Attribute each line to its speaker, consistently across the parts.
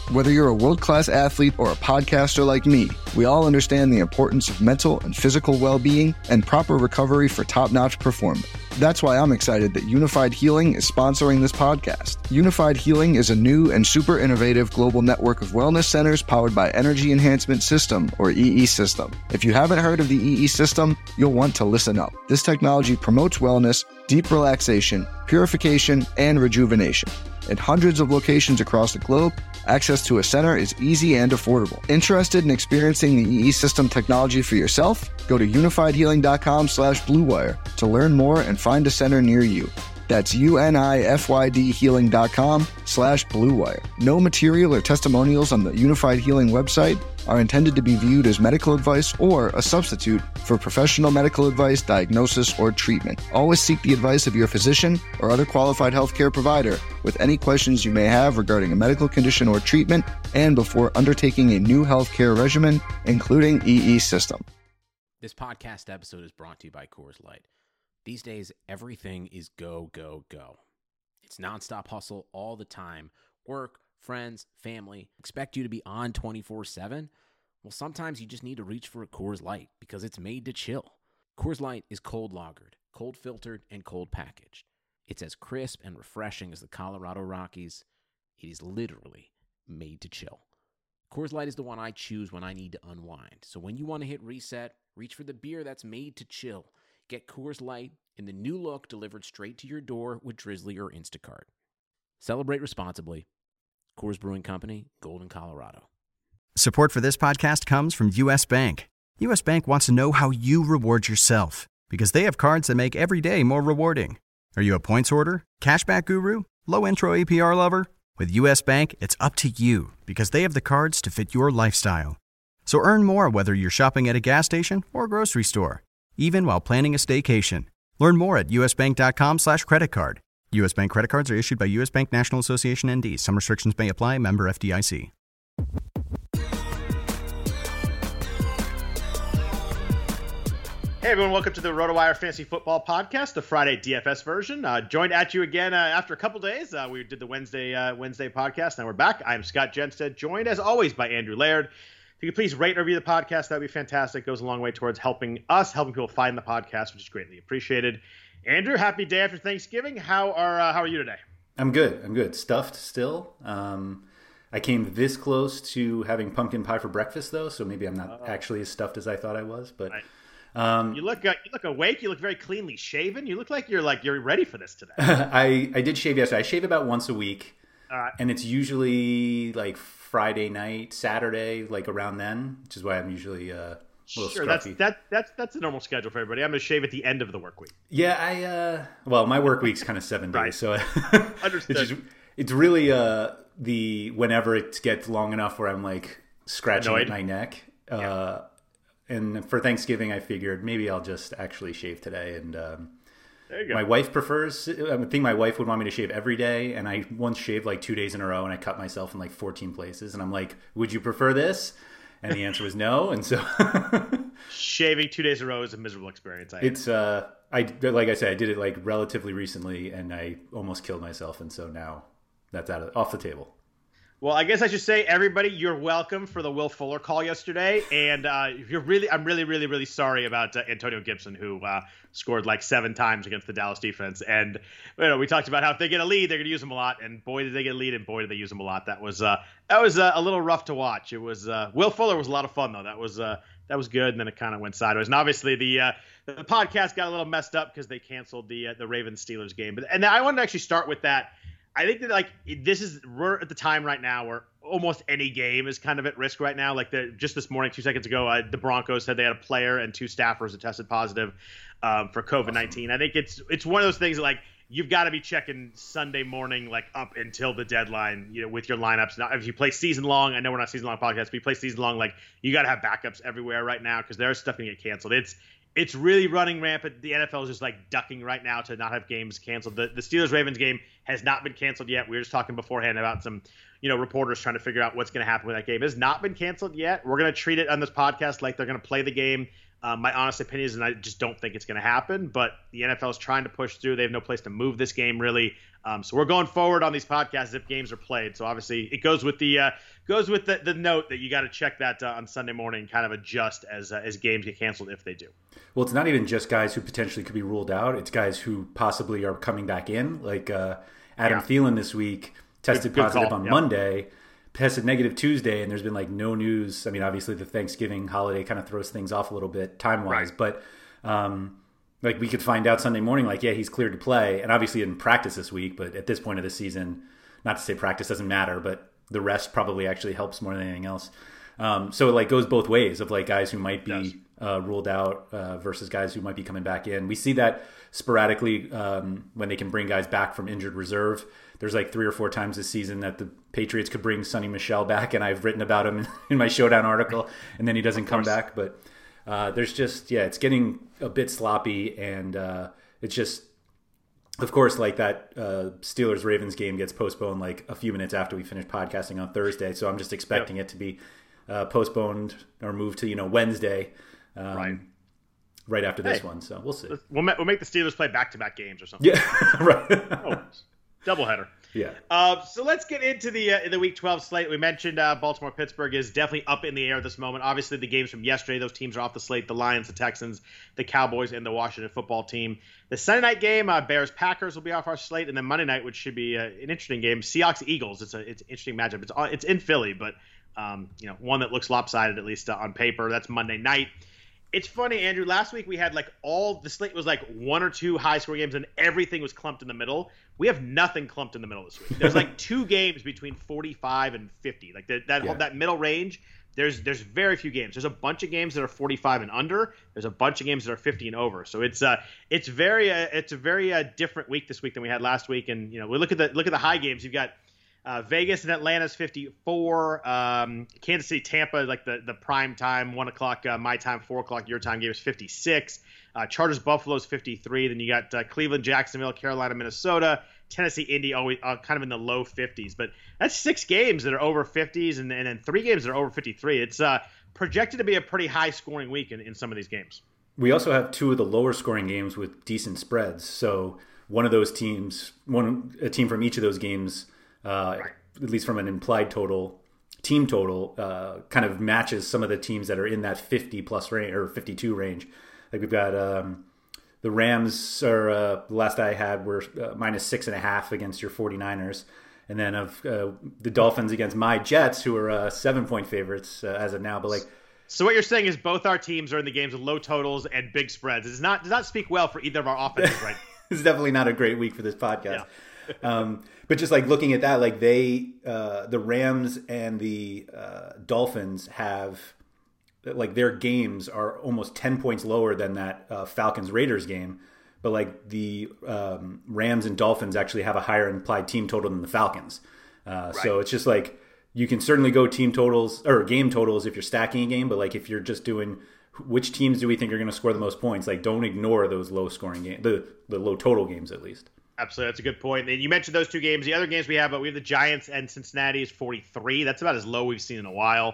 Speaker 1: Whether you're a world-class athlete or a podcaster like me, we all understand the importance of mental and physical well-being and proper recovery for top-notch performance. That's why I'm excited that Unified Healing is sponsoring this podcast. Unified Healing is a new and super innovative global network of wellness centers powered by Energy Enhancement System, or EE System. If you haven't heard of the EE System, you'll want to listen up. This technology promotes wellness, deep relaxation, purification, and rejuvenation. In hundreds of locations across the globe, access to a center is easy and affordable. Interested in experiencing the EE System technology for yourself? Go to unifiedhealing.com/bluewire to learn more and find a center near you. That's unifydhealing.com/bluewire. No material or testimonials on the Unified Healing website are intended to be viewed as medical advice or a substitute for professional medical advice, diagnosis, or treatment. Always seek the advice of your physician or other qualified healthcare provider with any questions you may have regarding a medical condition or treatment and before undertaking a new healthcare regimen, including EE System.
Speaker 2: This podcast episode is brought to you by Coors Light. These days, everything is go, go, go. It's nonstop hustle all the time. Work, friends, family expect you to be on 24/7. Well, sometimes you just need to reach for a Coors Light because it's made to chill. Coors Light is cold lagered, cold filtered, and cold packaged. It's as crisp and refreshing as the Colorado Rockies. It is literally made to chill. Coors Light is the one I choose when I need to unwind. So when you want to hit reset, reach for the beer that's made to chill. Get Coors Light in the new look delivered straight to your door with Drizzly or Instacart. Celebrate responsibly. Coors Brewing Company, Golden, Colorado.
Speaker 3: Support for this podcast comes from U.S. Bank. U.S. Bank wants to know how you reward yourself because they have cards that make every day more rewarding. Are you a points hoarder, cashback guru, low intro APR lover? With U.S. Bank, it's up to you because they have the cards to fit your lifestyle. So earn more whether you're shopping at a gas station or a grocery store, even while planning a staycation. Learn more at usbank.com/credit card. U.S. Bank credit cards are issued by U.S. Bank National Association ND. Some restrictions may apply. Member FDIC.
Speaker 4: Hey everyone, welcome to the RotoWire Fantasy Football Podcast, the Friday DFS version. Joined at you again after a couple days. We did the Wednesday podcast. Now we're back. I'm Scott Jenstead, joined as always by Andrew Laird. If you could please rate and review the podcast, that would be fantastic. It goes a long way towards helping people find the podcast, which is greatly appreciated. Andrew, happy day after Thanksgiving. How are you today?
Speaker 5: I'm good. Stuffed still. I came this close to having pumpkin pie for breakfast, though, so maybe I'm not actually as stuffed as I thought I was. But
Speaker 4: you look awake. You look very cleanly shaven. You look like you're ready for this today.
Speaker 5: I did shave yesterday. I shave about once a week, and it's usually like Friday night, Saturday, like around then, which is why I'm usually a little scruffy.
Speaker 4: That's a normal schedule for everybody. I'm going to shave at the end of the work week.
Speaker 5: Yeah, my work week's kind of 7 days,
Speaker 4: right.
Speaker 5: So
Speaker 4: Understood.
Speaker 5: it's really the whenever it gets long enough where I'm like scratching at my neck. And for Thanksgiving, I figured maybe I'll just actually shave today. And
Speaker 4: there you go.
Speaker 5: My wife prefers. I think my wife would want me to shave every day. And I once shaved like 2 days in a row, and I cut myself in like 14 places. And I'm like, would you prefer this? And the answer was no. And so
Speaker 4: shaving 2 days in a row is a miserable experience.
Speaker 5: Like I said, I did it like relatively recently, and I almost killed myself. And so now that's off the table.
Speaker 4: Well, I guess I should say, everybody, you're welcome for the Will Fuller call yesterday, and I'm really sorry about Antonio Gibson, who scored like 7 times against the Dallas defense. And we talked about how if they get a lead, they're going to use him a lot, and boy did they get a lead, and boy did they use him a lot. That was a little rough to watch. It was Will Fuller was a lot of fun though. That was good, and then it kind of went sideways. And obviously the podcast got a little messed up because they canceled the Ravens Steelers game. And I wanted to actually start with that. I think that we're at the time right now where almost any game is kind of at risk right now. Like just this morning, 2 seconds ago, the Broncos said they had a player and 2 staffers that tested positive for COVID-19. I think it's one of those things that, like, you've got to be checking Sunday morning, like up until the deadline, with your lineups. Now, if you play season long, I know we're not season long podcast, but you play season long, like you got to have backups everywhere right now because there's stuff going to get canceled. It's really running rampant. The NFL is just like ducking right now to not have games canceled. The Steelers-Ravens game has not been canceled yet. We were just talking beforehand about some, reporters trying to figure out what's going to happen with that game. It has not been canceled yet. We're going to treat it on this podcast like they're going to play the game My honest opinion is, and I just don't think it's going to happen, but the NFL is trying to push through. They have no place to move this game, really. So we're going forward on these podcasts if games are played. So obviously it goes with the note that you got to check that on Sunday morning and kind of adjust as games get canceled if they do.
Speaker 5: Well, it's not even just guys who potentially could be ruled out. It's guys who possibly are coming back in, like Adam Thielen this week tested positive on Monday, tested negative Tuesday, and there's been like no news. I mean, obviously the Thanksgiving holiday kind of throws things off a little bit time-wise, but like we could find out Sunday morning, like, yeah, he's cleared to play, and obviously in practice this week, but at this point of the season, not to say practice doesn't matter, but the rest probably actually helps more than anything else. So it like goes both ways of like guys who might be ruled out versus guys who might be coming back in. We see that sporadically when they can bring guys back from injured reserve. There's like 3 or 4 times this season that the Patriots could bring Sonny Michel back, and I've written about him in my Showdown article, and then he doesn't come back. But there's just, it's getting a bit sloppy, and it's just, of course, like that Steelers-Ravens game gets postponed like a few minutes after we finish podcasting on Thursday, so I'm just expecting it to be postponed or moved to Wednesday, right after this one. So we'll see.
Speaker 4: We'll make the Steelers play back-to-back games or something.
Speaker 5: Yeah, right.
Speaker 4: Doubleheader.
Speaker 5: Yeah.
Speaker 4: So let's get into the Week 12 slate. We mentioned Baltimore-Pittsburgh is definitely up in the air at this moment. Obviously, the games from yesterday, those teams are off the slate. The Lions, the Texans, the Cowboys, and the Washington football team. The Sunday night game, Bears-Packers will be off our slate. And then Monday night, which should be an interesting game, Seahawks-Eagles. It's an interesting matchup. It's in Philly, but one that looks lopsided, at least on paper. That's Monday night. It's funny, Andrew. Last week we had like all the slate was like 1 or 2 high-scoring games, and everything was clumped in the middle. We have nothing clumped in the middle this week. There's like 2 games between 45 and 50. Like that middle range. There's very few games. There's a bunch of games that are 45 and under. There's a bunch of games that are 50 and over. So it's a very different week this week than we had last week. And we look at the high games. You've got Vegas and Atlanta's 54. Kansas City, Tampa, like the prime time, 1 o'clock my time, 4 o'clock your time game is 56. Chargers, Buffalo's 53. Then you got Cleveland, Jacksonville, Carolina, Minnesota, Tennessee, Indy, always kind of in the low 50s. But that's 6 games that are over 50s, and then 3 games that are over 53. It's projected to be a pretty high scoring week in some of these games.
Speaker 5: We also have 2 of the lower scoring games with decent spreads. So one of those teams, a team from each of those games, at least from an implied team total, kind of matches some of the teams that are in that 50 plus range or 52 range. Like we've got the Rams are the last I had were minus 6.5 against your 49ers, and then of the Dolphins against my Jets, who are 7-point favorites as of now. But like,
Speaker 4: so what you're saying is both our teams are in the games with low totals and big spreads. It does not speak well for either of our offenses, right?
Speaker 5: It's definitely not a great week for this podcast. Yeah. But just like looking at that, like the Rams and the Dolphins have, like their games are almost 10 points lower than that Falcons-Raiders game. But like the Rams and Dolphins actually have a higher implied team total than the Falcons. So it's just like you can certainly go team totals or game totals if you're stacking a game. But like if you're just doing which teams do we think are going to score the most points, like don't ignore those low scoring games, the low total games at least.
Speaker 4: Absolutely. That's a good point. And you mentioned those 2 games. The other games we have the Giants and Cincinnati is 43. That's about as low we've seen in a while.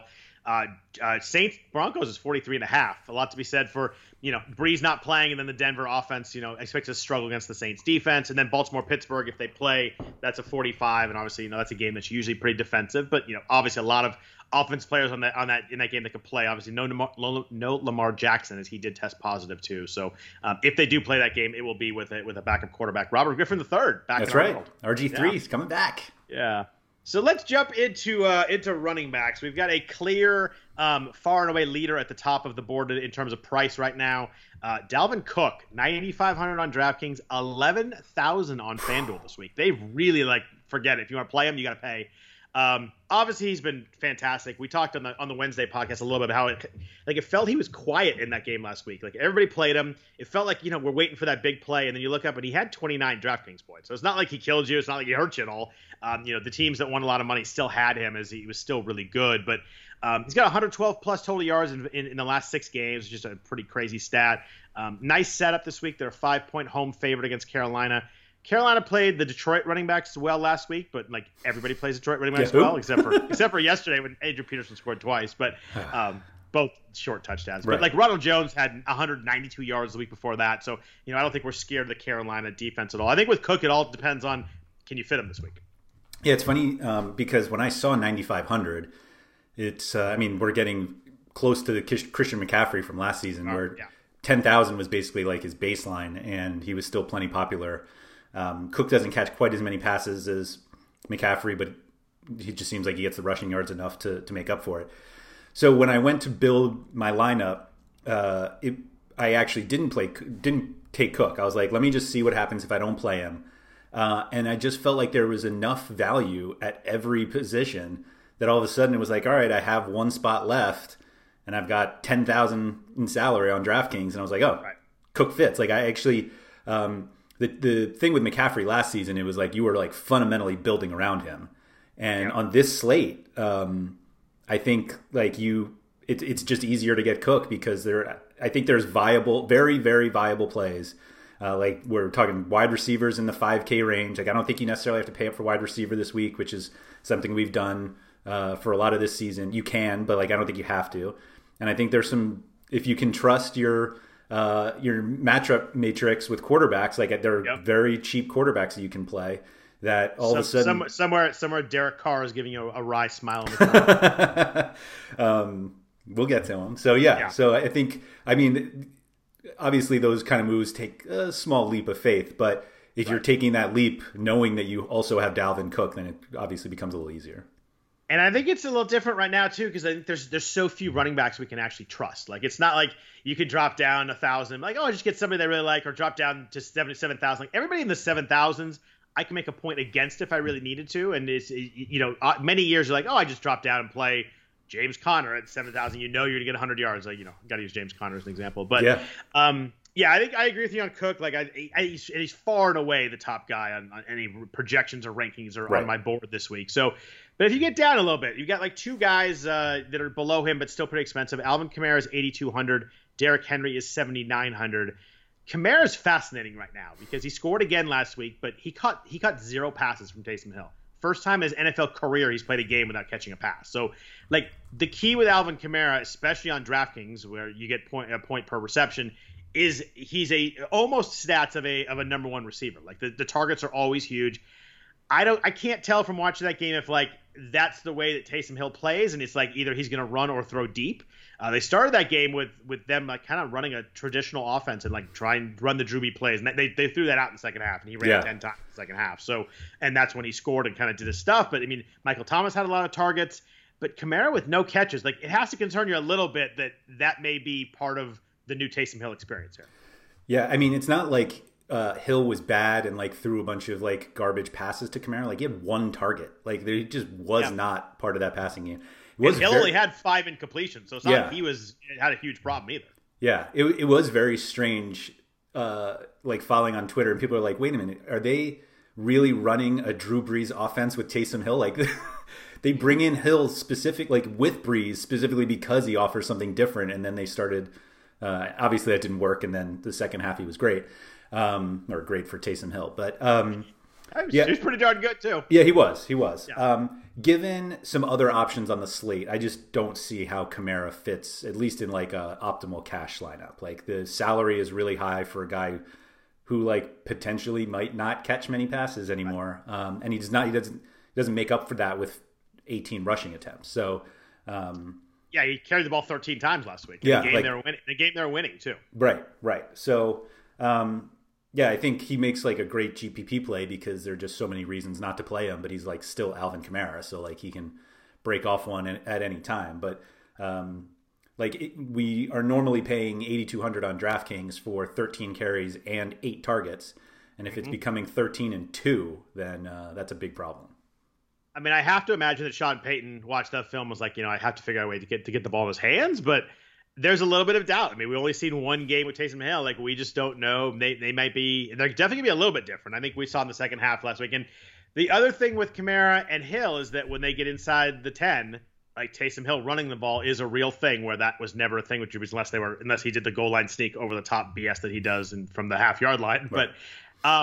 Speaker 4: Saints Broncos is 43.5. A lot to be said for, Breeze not playing, and then the Denver offense, expects to struggle against the Saints defense. And then Baltimore Pittsburgh, if they play, that's a 45. And obviously, that's a game that's usually pretty defensive. But, obviously a lot of offense players in that game that could play. Obviously, no Lamar Jackson, as he did test positive too. So if they do play that game, it will be with a backup quarterback, Robert Griffin III.
Speaker 5: That's right. RG3 is coming back.
Speaker 4: Yeah. So let's jump into running backs. We've got a clear, far and away leader at the top of the board in terms of price right now. Dalvin Cook, 9,500 on DraftKings, 11,000 on FanDuel this week. They really forget it. If you want to play him, you got to pay. Obviously he's been fantastic. We talked on the Wednesday podcast a little bit about how it felt he was quiet in that game last week. Like everybody played him. It felt like, we're waiting for that big play. And then you look up and he had 29 DraftKings points. So it's not like he killed you. It's not like he hurt you at all. The teams that won a lot of money still had him as he was still really good, but he's got 112 plus total yards in the last 6 games. Just a pretty crazy stat. Nice setup this week. They're a 5-point home favorite against Carolina. Carolina played the Detroit running backs well last week, but everybody plays Detroit running backs well, except for yesterday when Adrian Peterson scored twice. But both short touchdowns.
Speaker 5: Right.
Speaker 4: But like Ronald Jones had 192 yards the week before that. So, I don't think we're scared of the Carolina defense at all. I think with Cook, it all depends on, can you fit him this week?
Speaker 5: Yeah, it's funny because when I saw 9,500, it's, we're getting close to the Christian McCaffrey from last season where 10,000 was basically like his baseline and he was still plenty popular. Cook doesn't catch quite as many passes as McCaffrey, but he just seems like he gets the rushing yards enough to make up for it. So when I went to build my lineup, I actually didn't take Cook. I was like, let me just see what happens if I don't play him. And I just felt like there was enough value at every position that all of a sudden it was like, all right, I have one spot left and I've got 10,000 in salary on DraftKings. And I was like, oh, Cook fits. Like I actually, the thing with McCaffrey last season, it was like you were like fundamentally building around him. And on this slate, I think like it's just easier to get Cook because I think there's very, very viable plays. Like we're talking wide receivers in the 5K range. Like I don't think you necessarily have to pay up for wide receiver this week, which is something we've done for a lot of this season. You can, but like I don't think you have to. And I think there's some, if you can trust your matchup matrix with quarterbacks, like there are very cheap quarterbacks that you can play. That all of a sudden
Speaker 4: somewhere Derek Carr is giving you a wry smile on the
Speaker 5: we'll get to him. So yeah. So I think obviously those kind of moves take a small leap of faith, but if you're taking that leap knowing that you also have Dalvin Cook, then it obviously becomes a little easier.
Speaker 4: And I think it's a little different right now too, because I think there's so few running backs we can actually trust. Like it's not like you could drop down 1,000, like I just get somebody they really like, or drop down to 77,000. Like everybody in the 7,000s, I can make a point against if I really needed to. And it's, many years you're like, I just drop down and play James Conner at 7,000. You're going to get 100 yards. Like, got to use James Conner as an example. But I think I agree with you on Cook. Like he's far and away the top guy on any projections or rankings or on my board this week. So, but if you get down a little bit, you got like two guys that are below him, but still pretty expensive. Alvin Kamara is 8,200. Derrick Henry is 7,900. Kamara is fascinating right now because he scored again last week, but he caught 0 passes from Taysom Hill. First time in his NFL career he's played a game without catching a pass. So, like the key with Alvin Kamara, especially on DraftKings, where you get a point per reception, is he's almost stats of a number one receiver. Like the targets are always huge. I can't tell from watching that game if like that's the way that Taysom Hill plays, and it's like either he's going to run or throw deep. They started that game with them like kind of running a traditional offense and like try and run the Drew Brees plays, and they threw that out in the second half, and he ran 10 times in the second half. So, and that's when he scored and kind of did his stuff. But I mean, Michael Thomas had a lot of targets, but Kamara with no catches, like it has to concern you a little bit that may be part of the new Taysom Hill experience here.
Speaker 5: Yeah, I mean, it's not like Hill was bad and like threw a bunch of like garbage passes to Kamara. Like he had one target. Like he just was not part of that passing game.
Speaker 4: Hill only had 5 incompletions, so it's not like he had a huge problem either.
Speaker 5: Yeah, it was very strange, like following on Twitter, and people are like, wait a minute, are they really running a Drew Brees offense with Taysom Hill? Like they bring in Hill with Brees specifically because he offers something different, and then they started, obviously that didn't work, and then the second half he was great, or great for Taysom Hill, but
Speaker 4: he was pretty darn good too.
Speaker 5: Yeah, he was. Yeah. Given some other options on the slate, I just don't see how Kamara fits, at least in like a optimal cash lineup. Like the salary is really high for a guy who like potentially might not catch many passes anymore, and he doesn't make up for that with 18 rushing attempts. So,
Speaker 4: he carried the ball 13 times last week.
Speaker 5: Yeah,
Speaker 4: the game they were winning too.
Speaker 5: Right. So. I think he makes like a great GPP play because there are just so many reasons not to play him, but he's like still Alvin Kamara. So like he can break off one at any time. But we are normally paying 8,200 on DraftKings for 13 carries and 8 targets. And if it's becoming 13 and 2, then that's a big problem.
Speaker 4: I mean, I have to imagine that Sean Payton watched that film, was like, I have to figure out a way to get the ball in his hands, but there's a little bit of doubt. I mean, we've only seen one game with Taysom Hill. Like, we just don't know. They might be – they're definitely going to be a little bit different. I think we saw in the second half last week. And the other thing with Kamara and Hill is that when they get inside the 10, like Taysom Hill running the ball is a real thing, where that was never a thing with Drew Brees unless he did the goal line sneak over the top BS that he does from the half-yard line. Right. But,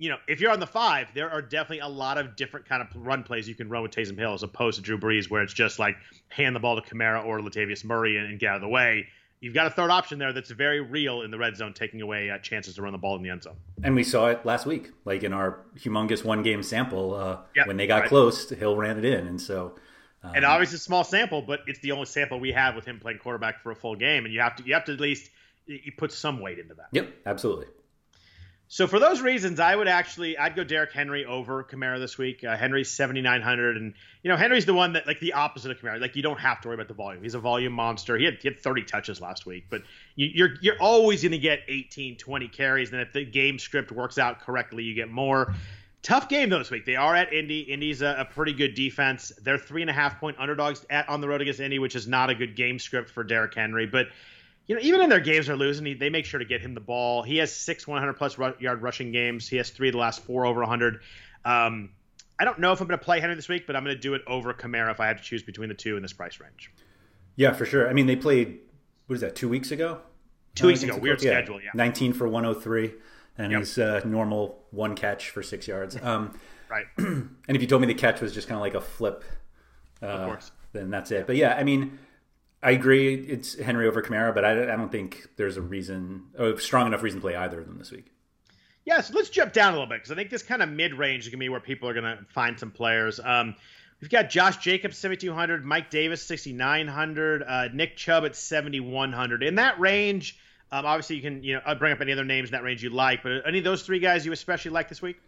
Speaker 4: if you're on the 5, there are definitely a lot of different kind of run plays you can run with Taysom Hill as opposed to Drew Brees, where it's just like hand the ball to Kamara or Latavius Murray and get out of the way. You've got a third option there that's very real in the red zone, taking away chances to run the ball in the end zone.
Speaker 5: And we saw it last week, like in our humongous one-game sample. When they got
Speaker 4: right.
Speaker 5: close, Hill ran it in. And so,
Speaker 4: and obviously a small sample, but it's the only sample we have with him playing quarterback for a full game, and you have to at least you put some weight into that.
Speaker 5: Yep, absolutely.
Speaker 4: So for those reasons, I'd go Derrick Henry over Kamara this week. Henry's 7,900, and Henry's the one that like the opposite of Kamara. Like you don't have to worry about the volume. He's a volume monster. He had 30 touches last week, but you're always going to get 18, 20 carries. And if the game script works out correctly, you get more. Tough game though this week. They are at Indy. Indy's a pretty good defense. They're 3.5-point underdogs on the road against Indy, which is not a good game script for Derrick Henry, but. Even in their games they're losing, they make sure to get him the ball. He has 6 100-plus yard rushing games. He has 3 of the last 4 over 100. I don't know if I'm going to play Henry this week, but I'm going to do it over Kamara if I have to choose between the two in this price range.
Speaker 5: Yeah, for sure. I mean, they played, 2 weeks ago?
Speaker 4: 2 weeks ago. Weird schedule, yeah.
Speaker 5: 19 for 103, and his normal 1 catch for 6 yards.
Speaker 4: Right.
Speaker 5: And if you told me the catch was just kind of like a flip,
Speaker 4: of course,
Speaker 5: then that's it. But yeah, I mean, I agree it's Henry over Kamara, but I don't think there's a strong enough reason to play either of them this week.
Speaker 4: Yeah, so let's jump down a little bit because I think this kind of mid-range is going to be where people are going to find some players. We've got Josh Jacobs, 7,200, Mike Davis, 6,900, Nick Chubb at 7,100. In that range, obviously you can bring up any other names in that range you like, but any of those 3 guys you especially like this week?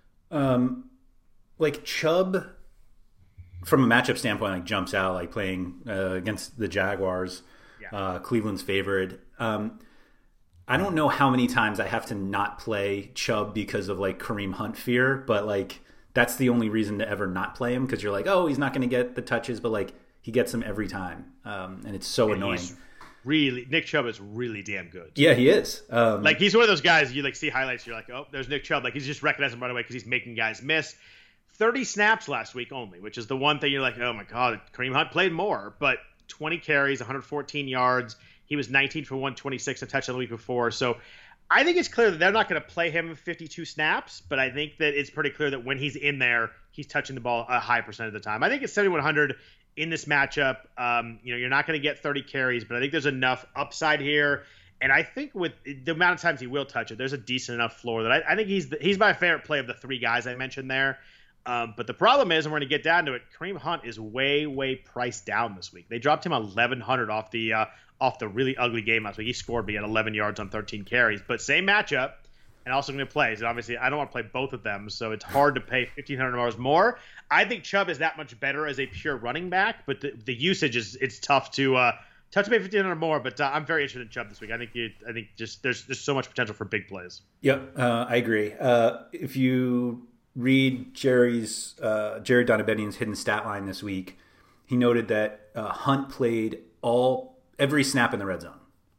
Speaker 5: Like Chubb, from a matchup standpoint, like jumps out, like playing against the Jaguars, Cleveland's favorite. I don't know how many times I have to not play Chubb because of like Kareem Hunt fear, but like that's the only reason to ever not play him because you're like, oh, he's not going to get the touches, but like he gets them every time, and it's so annoying.
Speaker 4: Nick Chubb is really damn good.
Speaker 5: Yeah, he is.
Speaker 4: Like he's one of those guys you like see highlights, you're like, oh, there's Nick Chubb. Like he's just recognizing right away because he's making guys miss. 30 snaps last week only, which is the one thing you're like, oh my God, Kareem Hunt played more, but 20 carries, 114 yards. He was 19 for 126, a touchdown the week before. So I think it's clear that they're not going to play him 52 snaps, but I think that it's pretty clear that when he's in there, he's touching the ball a high percent of the time. I think it's 7,100 in this matchup. You're not going to get 30 carries, but I think there's enough upside here. And I think with the amount of times he will touch it, there's a decent enough floor that I think he's my favorite play of the 3 guys I mentioned there. But the problem is, and we're going to get down to it, Kareem Hunt is way, way priced down this week. They dropped him 1,100 off the really ugly game last week. He scored me at 11 yards on 13 carries. But same matchup, and also going to play. So obviously, I don't want to play both of them, so it's hard to pay $1,500 more. I think Chubb is that much better as a pure running back, but the usage it's tough to pay $1,500 more. But I'm very interested in Chubb this week. I think just there's so much potential for big plays.
Speaker 5: Yep, I agree. If you read Jerry Donabedian's hidden stat line this week, he noted that Hunt played every snap in the red zone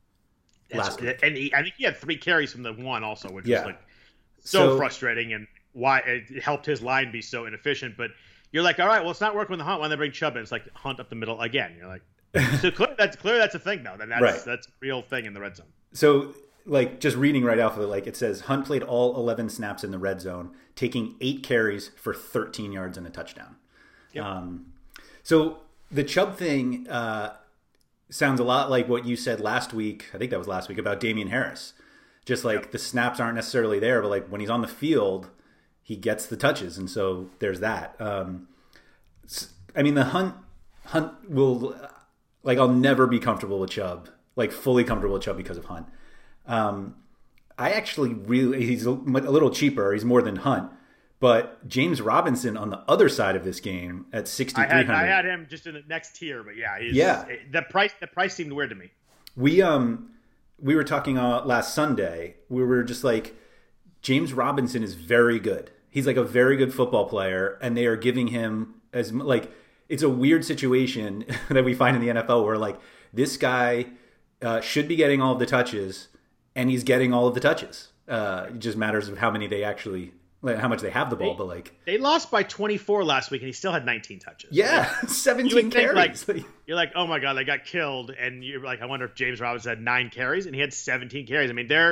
Speaker 5: last week.
Speaker 4: And I think he had 3 carries from the 1 also, which was like so frustrating and why it helped his line be so inefficient. But you're like, all right, well, it's not working with the Hunt when they bring Chubb in. It's like Hunt up the middle again. You're like, so that's a thing though. Then that's a real thing in the red zone. So
Speaker 5: like just reading right off of it, like it says Hunt played all 11 snaps in the red zone, taking 8 carries for 13 yards and a touchdown. Yep. So the Chubb thing sounds a lot like what you said last week. I think that was last week about Damian Harris. Just like the snaps aren't necessarily there, but like when he's on the field, he gets the touches. And so there's that. I mean, the Hunt will, like, I'll never be comfortable with Chubb, like fully comfortable with Chubb because of Hunt. I actually he's a little cheaper. He's more than Hunt, but James Robinson on the other side of this game at 6,300.
Speaker 4: I had him just in the next tier, but the price seemed weird to me.
Speaker 5: We were talking last Sunday. We were just like, James Robinson is very good. He's like a very good football player, and they are giving him it's a weird situation that we find in the NFL where like this guy should be getting all of the touches. And he's getting all of the touches. It just matters of how much they have the ball. But like
Speaker 4: they lost by 24 last week, and he still had 19 touches.
Speaker 5: Yeah, 17 carries.
Speaker 4: You're like, oh my God, they got killed. And you're like, I wonder if James Robinson had 9 carries, and he had 17 carries. I mean,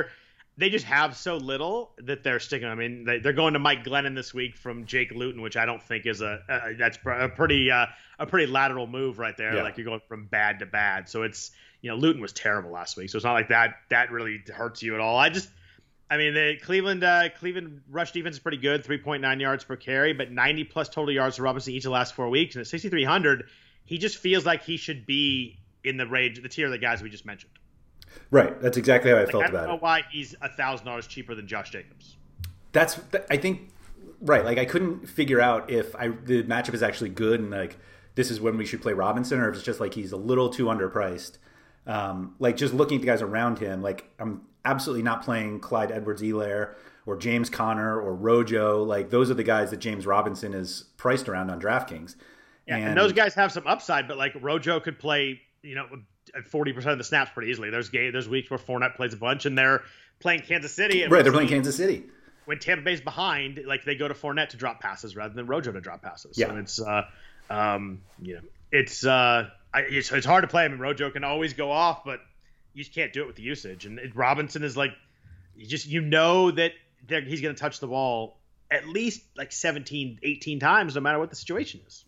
Speaker 4: they just have so little that they're sticking. I mean, they're going to Mike Glennon this week from Jake Luton, which I don't think is that's a pretty lateral move right there. Yeah. Like you're going from bad to bad. So it's, Luton was terrible last week, so it's not like that really hurts you at all. The Cleveland rush defense is pretty good, 3.9 yards per carry, but 90 plus total yards for Robinson each of the last 4 weeks, and at 6,300, he just feels like he should be in the tier of the guys we just mentioned.
Speaker 5: Right. That's exactly how I felt about it.
Speaker 4: I don't know why he's $1,000 cheaper than Josh Jacobs.
Speaker 5: I think, right. Like, I couldn't figure out if the matchup is actually good and, like, this is when we should play Robinson, or if it's just, like, he's a little too underpriced. Like, just looking at the guys around him, like, I'm absolutely not playing Clyde Edwards-Helaire or James Conner or Rojo. Like, those are the guys that James Robinson is priced around on DraftKings.
Speaker 4: Yeah, and those guys have some upside, but, like, Rojo could play, 40% of the snaps pretty easily. There's weeks where Fournette plays a bunch, and they're playing Kansas City.
Speaker 5: Right, they're playing Kansas City.
Speaker 4: When Tampa Bay's behind, like, they go to Fournette to drop passes rather than Rojo to drop passes.
Speaker 5: Yeah.
Speaker 4: So it's it's hard to play. I mean, Rojo can always go off, but you just can't do it with the usage. And Robinson is like, that he's going to touch the ball at least like 17, 18 times, no matter what the situation is.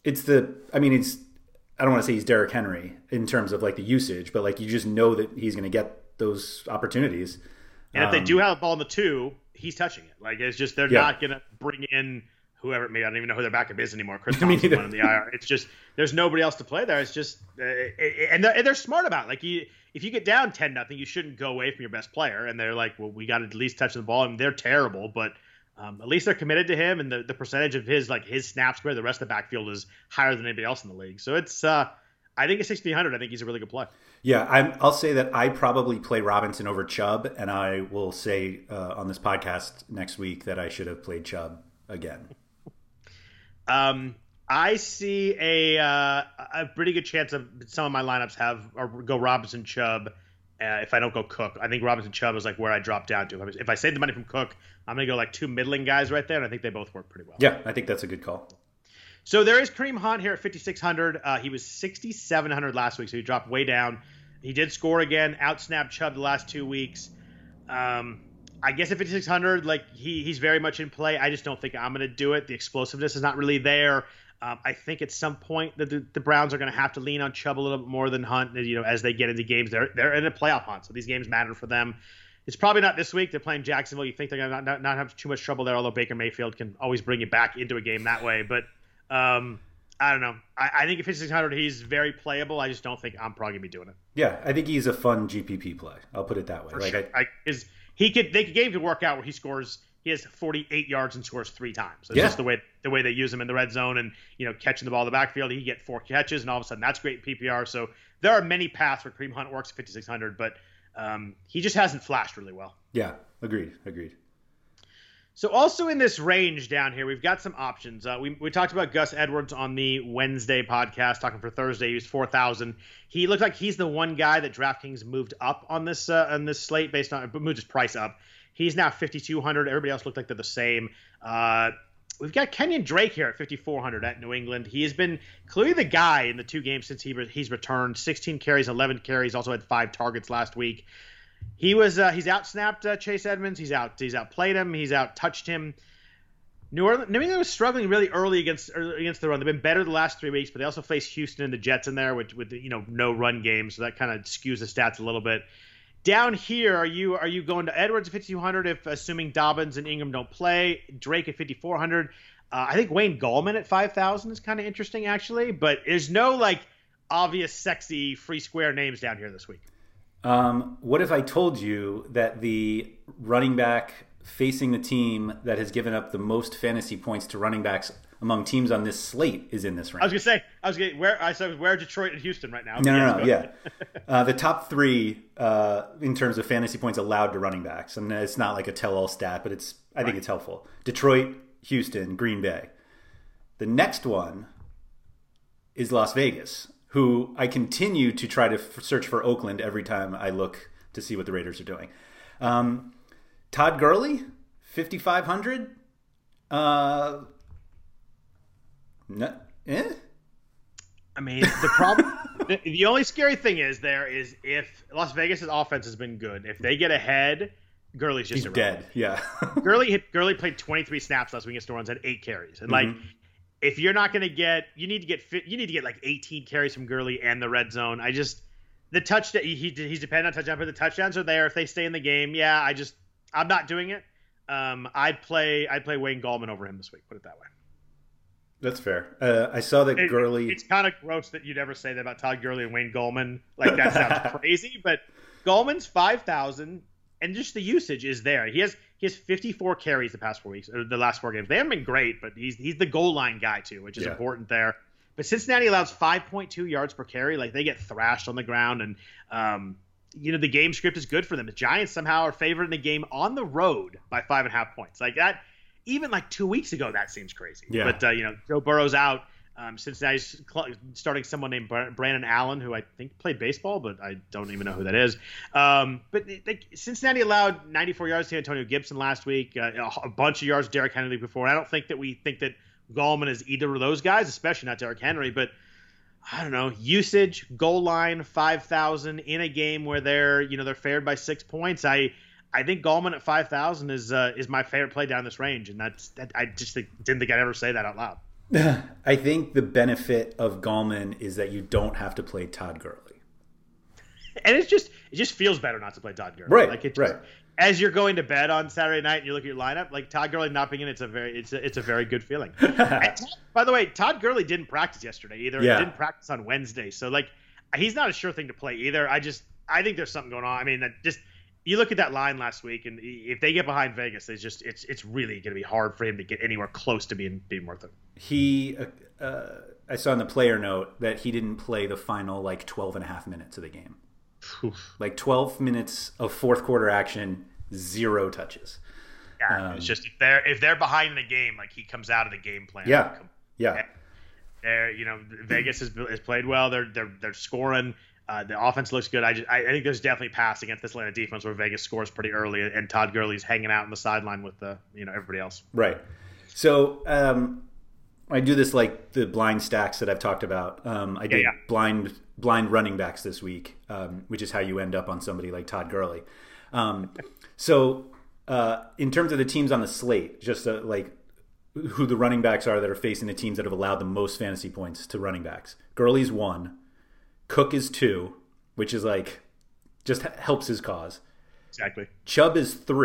Speaker 4: I don't want to say he's Derrick Henry in terms of like the usage, but like you just know that he's going to get those opportunities. And if they do have the ball in the 2, he's touching it. Like it's just they're not going to bring in whoever it may. I don't even know who their backup is anymore. Chris Thompson went in the IR. It's just there's nobody else to play there. It's just and they're smart about it. Like if you get down 10-0, you shouldn't go away from your best player. And they're like, well, we got to at least touch the ball. And they're terrible, but at least they're committed to him, and the percentage of his snaps where the rest of the backfield is higher than anybody else in the league. So it's I think at 6,300, I think he's a really good play.
Speaker 5: Yeah, I'll say that I probably play Robinson over Chubb, and I will say on this podcast next week that I should have played Chubb again.
Speaker 4: I see a pretty good chance of some of my lineups go Robinson, Chubb. If I don't go Cook, I think Robinson, Chubb is like where I drop down to. If I save the money from Cook, I'm going to go like 2 middling guys right there, and I think they both work pretty well.
Speaker 5: Yeah, I think that's a good call.
Speaker 4: So there is Kareem Hunt here at 5,600. He was 6,700 last week, so he dropped way down. He did score again, outsnapped Chubb the last 2 weeks. I guess at 5,600, like he's very much in play. I just don't think I'm going to do it. The explosiveness is not really there. I think at some point the Browns are going to have to lean on Chubb a little bit more than Hunt. As they get into games, they're in a playoff hunt, so these games matter for them. It's probably not this week. They're playing Jacksonville. You think they're going to not have too much trouble there, although Baker Mayfield can always bring you back into a game that way. But I don't know. I think at 5,600 he's very playable. I just don't think I'm probably going to be doing it.
Speaker 5: Yeah, I think he's a fun GPP play. I'll put it that way.
Speaker 4: For sure. The game could work out where he has 48 yards and scores 3 times. It's just the way they use him in the red zone and catching the ball in the backfield. He get 4 catches, and all of a sudden that's great in PPR. So there are many paths where Kareem Hunt works at 5,600, but he just hasn't flashed really well.
Speaker 5: Yeah, agreed.
Speaker 4: So also in this range down here, we've got some options. We talked about Gus Edwards on the Wednesday podcast. Talking for Thursday, he was 4,000. He looked like he's the one guy that DraftKings moved up on this slate moved his price up. He's now 5,200. Everybody else looked like they're the same. We've got Kenyon Drake here at 5,400 at New England. He has been clearly the guy in the 2 games since he's returned. 16 carries, 11 carries. Also had 5 targets last week. He's outsnapped Chase Edmonds. He's outplayed him. He's out-touched him. New England was struggling really early against the run. They've been better the last 3 weeks, but they also faced Houston and the Jets in there with no run game, so that kind of skews the stats a little bit. Down here, are you going to Edwards at 5,200 if assuming Dobbins and Ingram don't play? Drake at 5,400. I think Wayne Gallman at 5,000 is kind of interesting actually, but there's no obvious sexy free square names down here this week.
Speaker 5: What if I told you that the running back facing the team that has given up the most fantasy points to running backs among teams on this slate is in this range?
Speaker 4: I was gonna say where Detroit and Houston right now.
Speaker 5: No. Yeah. The top 3 in terms of fantasy points allowed to running backs. And it's not like a tell-all stat, but I think it's helpful. Detroit, Houston, Green Bay. The next one is Las Vegas, who I continue to try to search for Oakland every time I look to see what the Raiders are doing. Todd Gurley, 5,500.
Speaker 4: I mean, the problem, the only scary thing is if Las Vegas' offense has been good, if they get ahead, Gurley's just
Speaker 5: dead. Yeah.
Speaker 4: Gurley played 23 snaps last week against New Orleans, had 8 carries. And like, if you're not going to get, you need to get like 18 carries from Gurley and the red zone. The touchdown, he's dependent on touchdown, but the touchdowns are there if they stay in the game. Yeah, I'm not doing it. I'd play Wayne Gallman over him this week. Put it that way.
Speaker 5: That's fair. I saw that Gurley.
Speaker 4: It's kind of gross that you'd ever say that about Todd Gurley and Wayne Gallman. Like, that sounds crazy, but Gallman's 5,000, and just the usage is there. He has 54 carries the last 4 games. They haven't been great, but he's the goal line guy too, which is important there. But Cincinnati allows 5.2 yards per carry. Like, they get thrashed on the ground, and the game script is good for them. The Giants somehow are favored in the game on the road by 5.5 points. Like that. Even like 2 weeks ago, that seems crazy. Yeah. But, Joe Burrow's out. Cincinnati's starting someone named Brandon Allen, who I think played baseball, but I don't even know who that is. But Cincinnati allowed 94 yards to Antonio Gibson last week, a bunch of yards to Derrick Henry before. I don't think that we think that Gallman is either of those guys, especially not Derrick Henry. But I don't know, usage, goal line, 5,000 in a game where they're favored by 6 points. I think Gallman at 5,000 is my favorite play down this range, and I just didn't think I'd ever say that out loud.
Speaker 5: I think the benefit of Gallman is that you don't have to play Todd Gurley,
Speaker 4: and it just feels better not to play Todd Gurley.
Speaker 5: Right,
Speaker 4: right. As you're going to bed on Saturday night and you look at your lineup, like Todd Gurley not being in, it's a very good feeling. By the way, Todd Gurley didn't practice yesterday either. Yeah. He didn't practice on Wednesday, so like he's not a sure thing to play either. I think there's something going on. I mean, you look at that line last week, and if they get behind Vegas, it's really going to be hard for him to get anywhere close to being worth it.
Speaker 5: I saw in the player note that he didn't play the final 12 and a half minutes of the game. Oof. 12 minutes of fourth quarter action, 0 touches.
Speaker 4: Yeah, it's just if they're behind in the game, like he comes out of the game plan.
Speaker 5: Yeah.
Speaker 4: Vegas has played well. They're scoring. The offense looks good. I think there's definitely pass against this Atlanta defense where Vegas scores pretty early, and Todd Gurley's hanging out on the sideline with everybody else.
Speaker 5: Right. So I do this like the blind stacks that I've talked about. I did blind running backs this week, which is how you end up on somebody like Todd Gurley. So in terms of the teams on the slate, just like who the running backs are that are facing the teams that have allowed the most fantasy points to running backs. Gurley's 1. Cook is 2, which is just helps his cause.
Speaker 4: Exactly.
Speaker 5: Chubb is 3.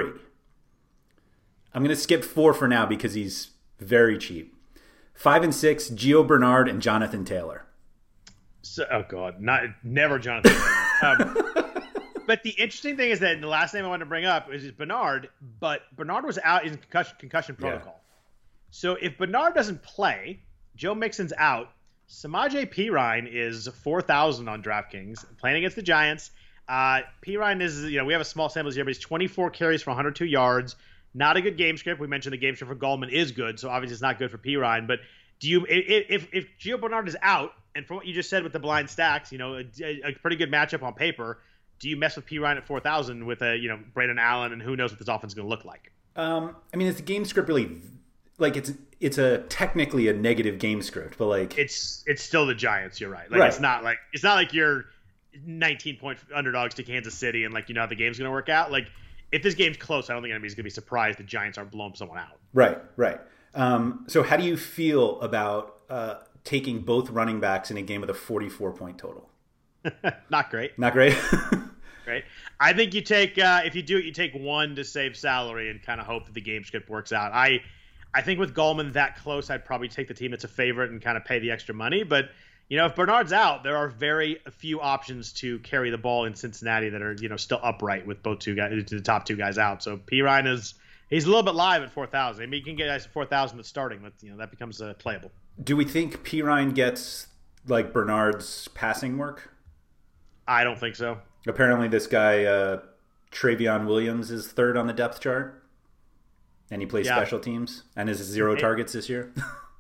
Speaker 5: I'm going to skip 4 for now because he's very cheap. 5 and 6, Gio Bernard and Jonathan Taylor.
Speaker 4: Oh God, never Jonathan Taylor. But the interesting thing is that the last name I wanted to bring up is Bernard, but Bernard was out in concussion protocol. So if Bernard doesn't play, Joe Mixon's out. Samaje Perine is 4,000 on DraftKings, playing against the Giants. Perine is, we have a small sample here, but he's 24 carries for 102 yards. Not a good game script. We mentioned the game script for Gallman is good, so obviously it's not good for Perine. But if Gio Bernard is out, and from what you just said with the blind stacks, a pretty good matchup on paper, do you mess with Perine at 4,000 with Brandon Allen, and who knows what this offense is going to look like?
Speaker 5: It's a game script really. It's technically a negative game script, but
Speaker 4: it's still the Giants. You're right. It's not like you're 19-point underdogs to Kansas City and how the game's going to work out. If this game's close, I don't think anybody's going to be surprised the Giants aren't blowing someone out.
Speaker 5: Right. So how do you feel about taking both running backs in a game with a 44-point total?
Speaker 4: Not great. Right. I think you take if you do it, you take one to save salary and kind of hope that the game script works out. I think with Gallman that close, I'd probably take the team that's a favorite and kind of pay the extra money. But, if Bernard's out, there are very few options to carry the ball in Cincinnati that are, still upright with both the top 2 guys out. So Perine he's a little bit live at 4,000. I mean, you can get guys at 4,000 that's starting, but, that becomes playable.
Speaker 5: Do we think Perine gets, Bernard's passing work?
Speaker 4: I don't think so.
Speaker 5: Apparently this guy, Travion Williams, is 3rd on the depth chart. And he plays special teams and has 0 targets this year.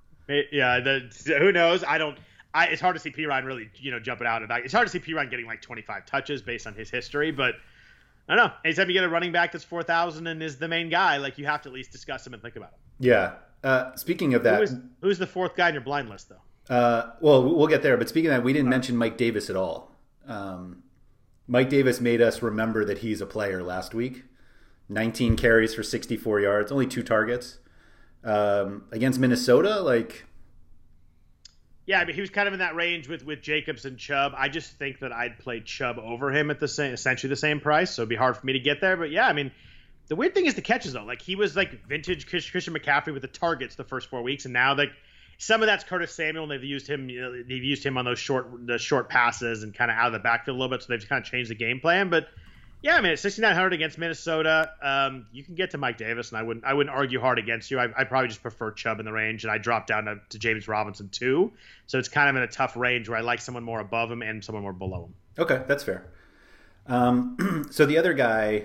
Speaker 4: Who knows? It's hard to see Perine really, jumping out of that. It's hard to see Perine getting 25 touches based on his history, but I don't know. Anytime you get a running back that's 4,000 and is the main guy, you have to at least discuss him and think about him.
Speaker 5: Yeah. Speaking of that,
Speaker 4: who's the 4th guy in your blind list though?
Speaker 5: Well, we'll get there. But speaking of that, we didn't mention Mike Davis at all. Mike Davis made us remember that he's a player last week. 19 carries for 64 yards, only 2 targets. Against Minnesota, like...
Speaker 4: Yeah, I mean, he was kind of in that range with Jacobs and Chubb. I just think that I'd play Chubb over him at essentially the same price, so it'd be hard for me to get there. But yeah, I mean, the weird thing is the catches, though. Like, he was like vintage Christian McCaffrey with the targets the first 4 weeks, and now like some of that's Curtis Samuel, and they've used him on those short passes and kind of out of the backfield a little bit, so they've kind of changed the game plan. But yeah, I mean, at 6,900 against Minnesota, you can get to Mike Davis, and I wouldn't argue hard against you. I probably just prefer Chubb in the range, and I dropped down to James Robinson too. So it's kind of in a tough range where I like someone more above him and someone more below him.
Speaker 5: Okay, that's fair. So the other guy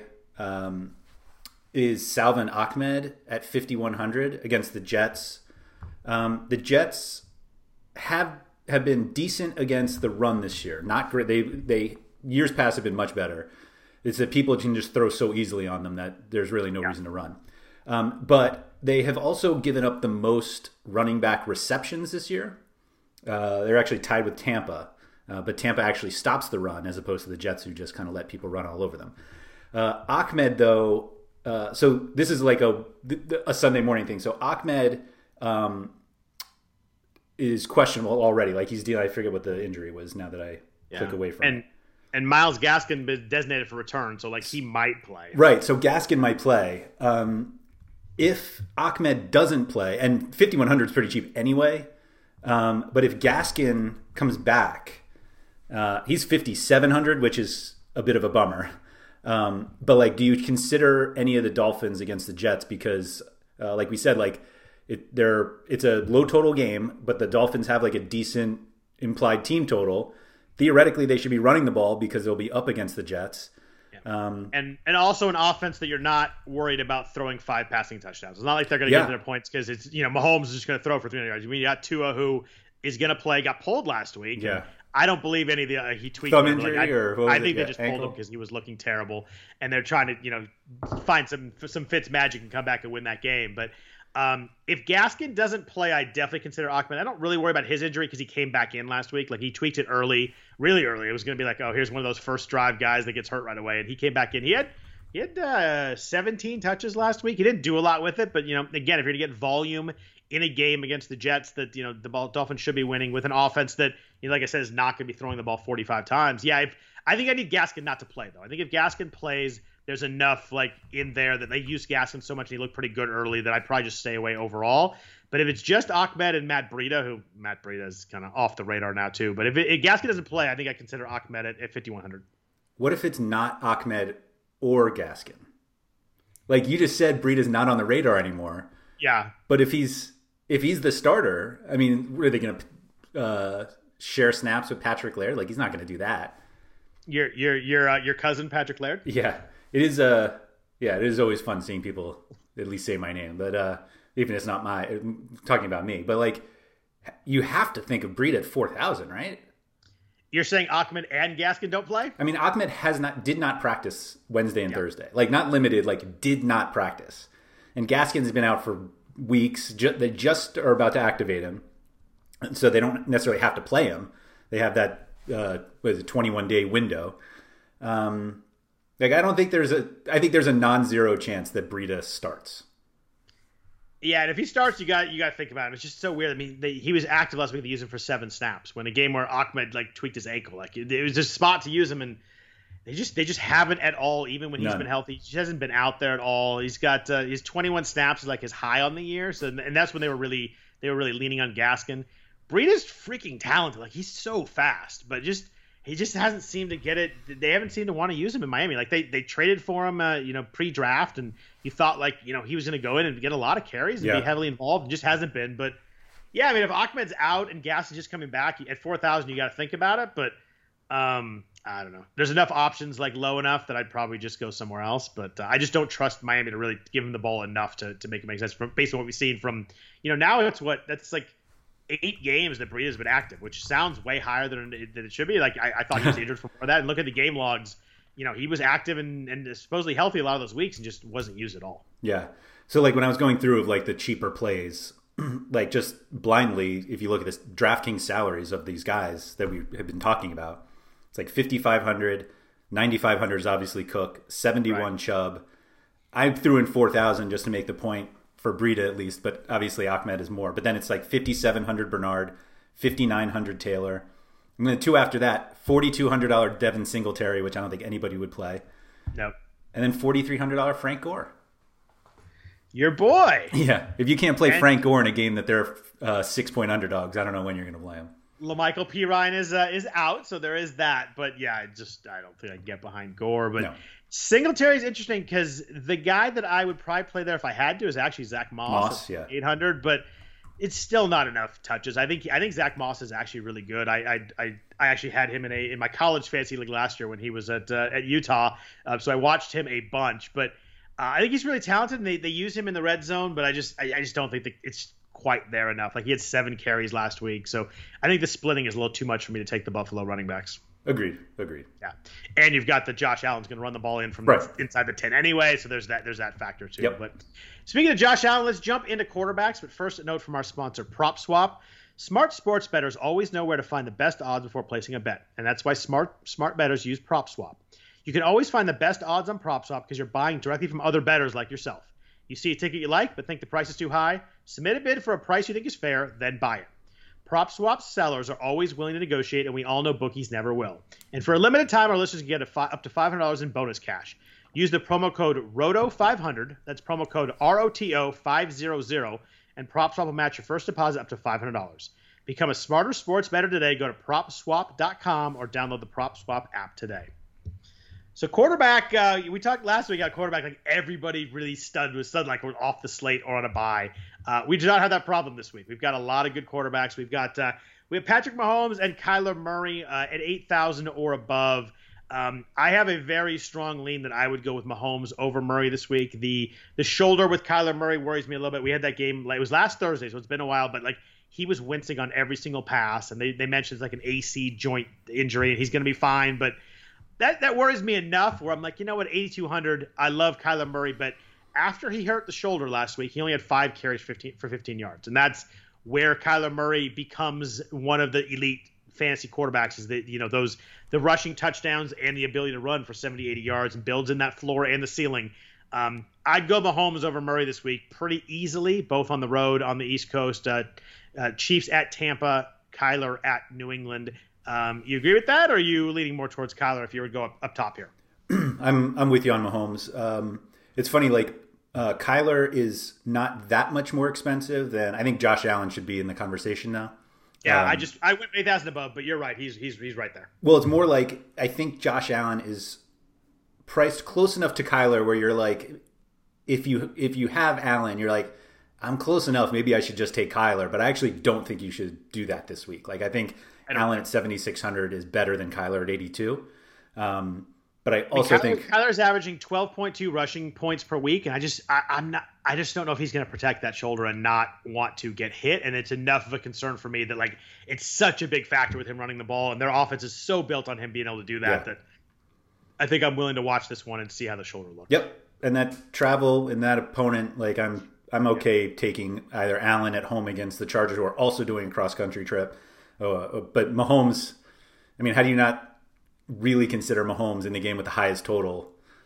Speaker 5: is Salvon Ahmed at 5,100 against the Jets. The Jets have been decent against the run this year. Not great. They years past have been much better. It's that people can just throw so easily on them that there's really no reason to run. But they have also given up the most running back receptions this year. They're actually tied with Tampa, but Tampa actually stops the run as opposed to the Jets, who just kind of let people run all over them. Ahmed, though, so this is like a Sunday morning thing. So Ahmed is questionable already. Like he's dealing. I forget what the injury was now that I click away from it.
Speaker 4: And Myles Gaskin is designated for return, so like he might play.
Speaker 5: Right, so Gaskin might play. If Ahmed doesn't play, and 5,100 is pretty cheap anyway, but if Gaskin comes back, he's 5,700, which is a bit of a bummer. But like, do you consider any of the Dolphins against the Jets? Because like we said, like it's a low total game, but the Dolphins have like a decent implied team total. Theoretically, they should be running the ball because they'll be up against the Jets.
Speaker 4: Yeah. And also an offense that you're not worried about throwing 5 passing touchdowns. It's not like they're going to get their points because it's, Mahomes is just going to throw for 300 yards. I mean, you got Tua, who is going to play, got pulled last week.
Speaker 5: Yeah.
Speaker 4: I don't believe any of the he tweeted.
Speaker 5: Thumb injury
Speaker 4: I think they just pulled him because he was looking terrible, and they're trying to find some Fitz magic and come back and win that game. But if Gaskin doesn't play, I definitely consider Ahmed. I don't really worry about his injury because he came back in last week. Like he tweaked it really early. It was going to be like, oh, here's one of those first drive guys that gets hurt right away, and he came back in. He had 17 touches last week. He didn't do a lot with it, but again, if you're going to get volume in a game against the Jets that the Dolphins should be winning with an offense that like I said is not going to be throwing the ball 45 times. Yeah, I think I need Gaskin not to play though. I think if Gaskin plays, there's enough like in there that they use Gaskin so much and he looked pretty good early that I'd probably just stay away overall. But if it's just Ahmed and Matt Breida, who Matt Breida is kind of off the radar now too. But if Gaskin doesn't play, I think I consider Ahmed at 5,100.
Speaker 5: What if it's not Ahmed or Gaskin? Like you just said, Breida's not on the radar anymore.
Speaker 4: Yeah.
Speaker 5: But if he's the starter, I mean, are they going to share snaps with Patrick Laird? Like he's not going to do that.
Speaker 4: Your cousin Patrick Laird?
Speaker 5: Yeah. It is always fun seeing people at least say my name, but even if it's not talking about me. But like, you have to think of Breida at 4,000, right?
Speaker 4: You're saying Ahmed and Gaskin don't play?
Speaker 5: I mean, Ahmed did not practice Wednesday and Thursday, like not limited, like did not practice, and Gaskin's been out for weeks. They just are about to activate him, so they don't necessarily have to play him. They have that 21-day window. I think there's a non-zero chance that Breida starts.
Speaker 4: Yeah, and if he starts, you got to think about him. It's just so weird. I mean, he was active last week. They used him for 7 snaps when a game where Ahmed like tweaked his ankle. Like it was a spot to use him, and they just haven't at all. Even when he's been healthy, he just hasn't been out there at all. He's got his 21 snaps is like his high on the year. So and that's when they were really leaning on Gaskin. Breida's freaking talented. Like he's so fast, but he just hasn't seemed to get it. They haven't seemed to want to use him in Miami. Like they traded for him, pre-draft, and you thought like he was going to go in and get a lot of carries and be heavily involved. It just hasn't been. But yeah, I mean, if Ahmed's out and Gaskin's just coming back at 4,000, you got to think about it. But I don't know. There's enough options like low enough that I'd probably just go somewhere else. But I just don't trust Miami to really give him the ball enough to make it make sense based on what we've seen from now. That's like 8 games that Breida's been active, which sounds way higher than it should be. Like I thought he was injured before that, and look at the game logs. He was active and supposedly healthy a lot of those weeks and just wasn't used at all.
Speaker 5: Yeah. So like when I was going through of like the cheaper plays, like just blindly, if you look at this DraftKings salaries of these guys that we have been talking about, it's like 5,500, 9,500 is obviously Cook, 71 Chubb, I threw in 4,000 just to make the point for Breida at least, but obviously Ahmed is more. But then it's like 5,700 Bernard, 5,900 Taylor. And then two after that, $4,200 Devin Singletary, which I don't think anybody would play.
Speaker 4: Nope.
Speaker 5: And then $4,300 Frank Gore.
Speaker 4: Your boy.
Speaker 5: Yeah. If you can't play Frank Gore in a game that they're 6-point underdogs, I don't know when you're going to play him.
Speaker 4: LaMichael Pirine is out, so there is that. But yeah, I don't think I can get behind Gore. But no. Singletary is interesting because the guy that I would probably play there if I had to is actually Zach Moss
Speaker 5: yeah.
Speaker 4: 800, but it's still not enough touches. I think Zach Moss is actually really good. I actually had him in my college fantasy league last year when he was at Utah, so I watched him a bunch. But I think he's really talented, and they use him in the red zone. But I just don't think that it's quite there enough. Like he had 7 carries last week, so I think the splitting is a little too much for me to take the Buffalo running backs.
Speaker 5: Agreed.
Speaker 4: Yeah, and you've got the Josh Allen's going to run the ball in from inside the 10 anyway, so there's that factor too.
Speaker 5: Yep.
Speaker 4: But speaking of Josh Allen, let's jump into quarterbacks. But first, a note from our sponsor, PropSwap. Smart sports bettors always know where to find the best odds before placing a bet, and that's why smart bettors use PropSwap. You can always find the best odds on PropSwap because you're buying directly from other bettors like yourself. You see a ticket you like but think the price is too high? Submit a bid for a price you think is fair, then buy it. PropSwap sellers are always willing to negotiate, and we all know bookies never will. And for a limited time, our listeners can get up to $500 in bonus cash. Use the promo code ROTO500, that's promo code ROTO500, and PropSwap will match your first deposit up to $500. Become a smarter sports bettor today. Go to PropSwap.com or download the PropSwap app today. So quarterback, we talked last week about quarterback, like everybody really was like we're off the slate or on a bye. We do not have that problem this week. We've got a lot of good quarterbacks. We have Patrick Mahomes and Kyler Murray at 8,000 or above. I have a very strong lean that I would go with Mahomes over Murray this week. The shoulder with Kyler Murray worries me a little bit. We had that game, it was last Thursday, so it's been a while, but like he was wincing on every single pass, and they mentioned it's like an AC joint injury, and he's going to be fine, but that worries me enough where I'm like, you know what, 8,200, I love Kyler Murray, but after he hurt the shoulder last week, he only had 5 carries for 15 yards, and that's where Kyler Murray becomes one of the elite fantasy quarterbacks, is that, the rushing touchdowns and the ability to run for 70, 80 yards and builds in that floor and the ceiling. I'd go Mahomes over Murray this week pretty easily, both on the road on the East Coast. Chiefs at Tampa, Kyler at New England. You agree with that, or are you leaning more towards Kyler if you were to go up top here?
Speaker 5: I'm with you on Mahomes. It's funny, Kyler is not that much more expensive than I think Josh Allen should be in the conversation now.
Speaker 4: Yeah, I went 8,000 above, but you're right. He's right there.
Speaker 5: Well, it's more like I think Josh Allen is priced close enough to Kyler where you're like, if you have Allen, you're like, I'm close enough. Maybe I should just take Kyler, but I actually don't think you should do that this week. I think Allen at 7,600 is better than Kyler at 82. But I also think
Speaker 4: Kyler's averaging 12.2 rushing points per week, and I just don't know if he's going to protect that shoulder and not want to get hit. And it's enough of a concern for me that it's such a big factor with him running the ball, and their offense is so built on him being able to do that that I think I'm willing to watch this one and see how the shoulder looks.
Speaker 5: Yep, and that travel and that opponent, I'm okay taking either Allen at home against the Chargers, who are also doing a cross country trip, but Mahomes. I mean, how do you not really consider Mahomes in the game with the highest total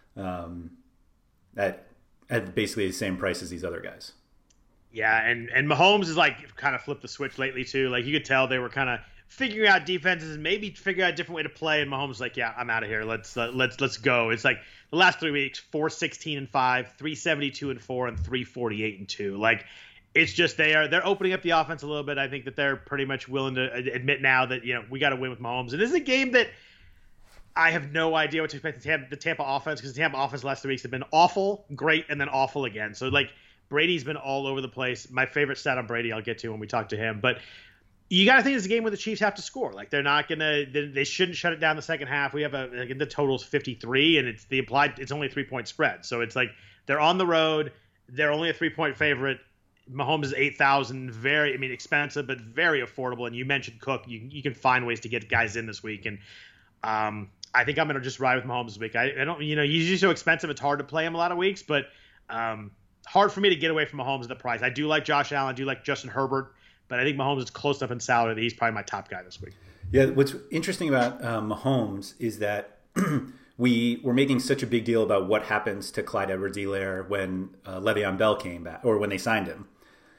Speaker 5: at basically the same price as these other guys?
Speaker 4: Yeah, and Mahomes is kind of flipped the switch lately too. You could tell they were kind of figuring out defenses and maybe figuring out a different way to play, and Mahomes is yeah, I'm out of here. Let's go. It's the last 3 weeks, 416-5, 372-4, and 348-2. It's just they're opening up the offense a little bit. I think that they're pretty much willing to admit now that we got to win with Mahomes. And this is a game that I have no idea what to expect the Tampa offense, because the Tampa offense the last 3 weeks have been awful, great, and then awful again. So Brady's been all over the place. My favorite stat on Brady I'll get to when we talk to him, but you got to think it's a game where the Chiefs have to score. They're not they shouldn't shut it down the second half. We have the total's 53, and it's only a 3-point spread. So it's they're on the road. They're only a 3-point favorite. Mahomes is 8,000, expensive, but very affordable. And you mentioned Cook. You can find ways to get guys in this week. And I think I'm going to just ride with Mahomes this week. I don't, he's usually so expensive, it's hard to play him a lot of weeks, but hard for me to get away from Mahomes at the price. I do like Josh Allen. I do like Justin Herbert, but I think Mahomes is close enough in salary that he's probably my top guy this week.
Speaker 5: Yeah, what's interesting about Mahomes is that we were making such a big deal about what happens to Clyde Edwards-Helaire when Le'Veon Bell came back, or when they signed him.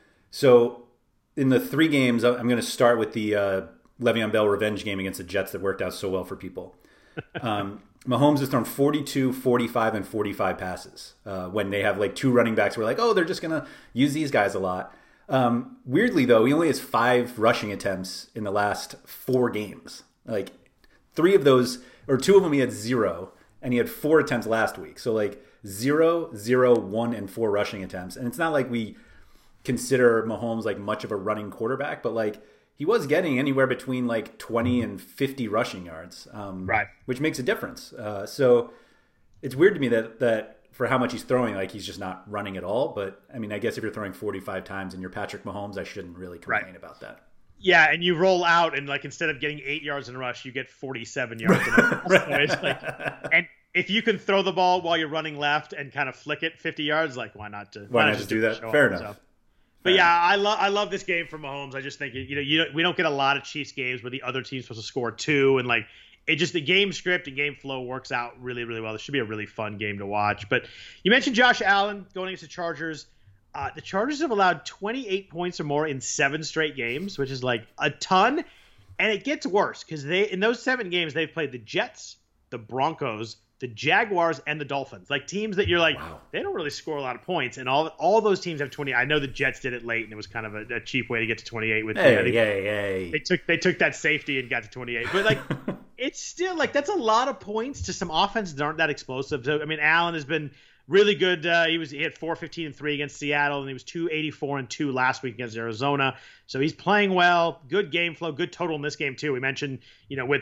Speaker 5: So in the 3 games, I'm going to start with the Le'Veon Bell revenge game against the Jets that worked out so well for people. Mahomes has thrown 42, 45, and 45 passes when they have like 2 running backs who are like, oh, they're just going to use these guys a lot. Weirdly, though, he only has 5 rushing attempts in the last 4 games. Like 3 of those, or 2 of them he had 0, and he had 4 attempts last week. So like 0, 0, 1, and 4 rushing attempts. And it's not like we consider Mahomes like much of a running quarterback, but like he was getting anywhere between like 20 and 50 rushing yards,
Speaker 4: right,
Speaker 5: which makes a difference. So it's weird to me that for how much he's throwing, like he's just not running at all. But I mean, I guess if you're throwing 45 times and you're Patrick Mahomes, I shouldn't really complain about that.
Speaker 4: Yeah, and you roll out and like instead of getting 8 yards in a rush, you get 47 yards in a rush. So it's like, and if you can throw the ball while you're running left and kind of flick it 50 yards, like why not just do that?
Speaker 5: Fair enough.
Speaker 4: So. But yeah, I love this game for Mahomes. I just think we don't get a lot of Chiefs games where the other team's supposed to score 2, and like the game script and game flow works out really, really well. This should be a really fun game to watch. But you mentioned Josh Allen going against the Chargers. The Chargers have allowed 28 points or more in 7 straight games, which is like a ton. And it gets worse because in those 7 games they've played the Jets, the Broncos, the Jaguars, and the Dolphins, like teams that you're like, wow, they don't really score a lot of points, and all those teams have 20. I know the Jets did it late, and it was kind of a cheap way to get to 28. With they took that safety and got to 28, but like it's still like that's a lot of points to some offenses that aren't that explosive. So I mean, Allen has been really good. He had 415-3 against Seattle, and he was 284-2 last week against Arizona. So he's playing well. Good game flow, good total in this game too. We mentioned, with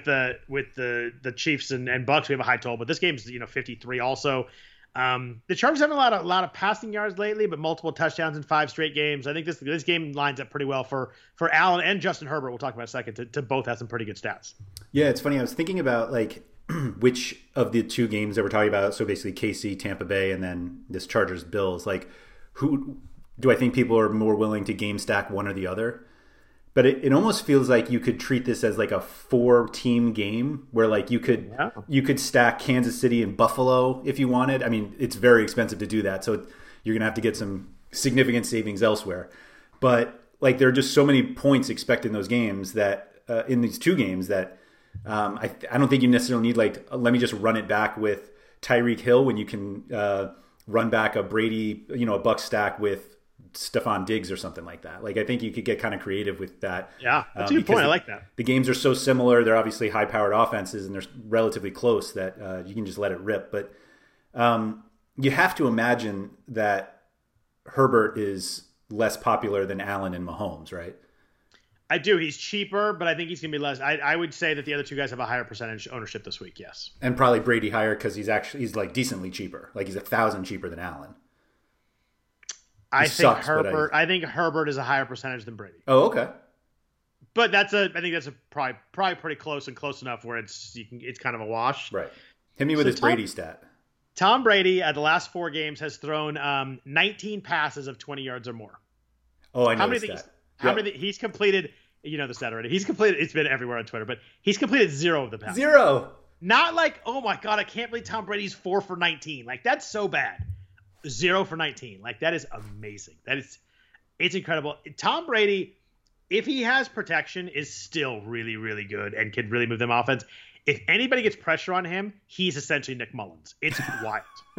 Speaker 4: the Chiefs and Bucks, we have a high total, but this game's 53 also. The Chargers haven't a lot of passing yards lately, but multiple touchdowns in 5 straight games. I think this game lines up pretty well for Allen and Justin Herbert. We'll talk about in a second to both have some pretty good stats.
Speaker 5: Yeah, it's funny. I was thinking about like which of the 2 games that we're talking about, so basically KC, Tampa Bay, and then this Chargers Bills, like who do I think people are more willing to game stack one or the other? But it almost feels like you could treat this as like a 4-team game where like you could stack Kansas City and Buffalo if you wanted. I mean, it's very expensive to do that, so you're going to have to get some significant savings elsewhere. But like there are just so many points expected in those games that in these 2 games that I don't think you necessarily need like let me just run it back with Tyreek Hill when you can run back a Brady, a Buck stack with Stephon Diggs or something like that. Like I think you could get kind of creative with that.
Speaker 4: Yeah, that's a good point. I like that.
Speaker 5: The games are so similar. They're obviously high-powered offenses and they're relatively close that you can just let it rip. But you have to imagine that Herbert is less popular than Allen and Mahomes, right?
Speaker 4: I do. He's cheaper, but I think he's going to be less. I would say that the other 2 guys have a higher percentage ownership this week, yes.
Speaker 5: And probably Brady higher because he's like decently cheaper. Like he's 1,000 cheaper than Allen.
Speaker 4: I think Herbert is a higher percentage than Brady.
Speaker 5: Oh, okay.
Speaker 4: But I think that's probably pretty close and close enough where it's kind of a wash.
Speaker 5: Right. Hit me with his Brady stat.
Speaker 4: Tom Brady at the last 4 games has thrown 19 passes of 20 yards or more.
Speaker 5: Oh, I know the stat.
Speaker 4: How many he's completed? You know the stat already. He's completed. It's been everywhere on Twitter, but he's completed 0 of the passes.
Speaker 5: 0.
Speaker 4: Not like, oh my God, I can't believe Tom Brady's 4 for 19. Like that's so bad. 0 for 19. Like that is amazing. It's incredible. Tom Brady, if he has protection, is still really, really good and can really move them offense. If anybody gets pressure on him, he's essentially Nick Mullins. It's wild.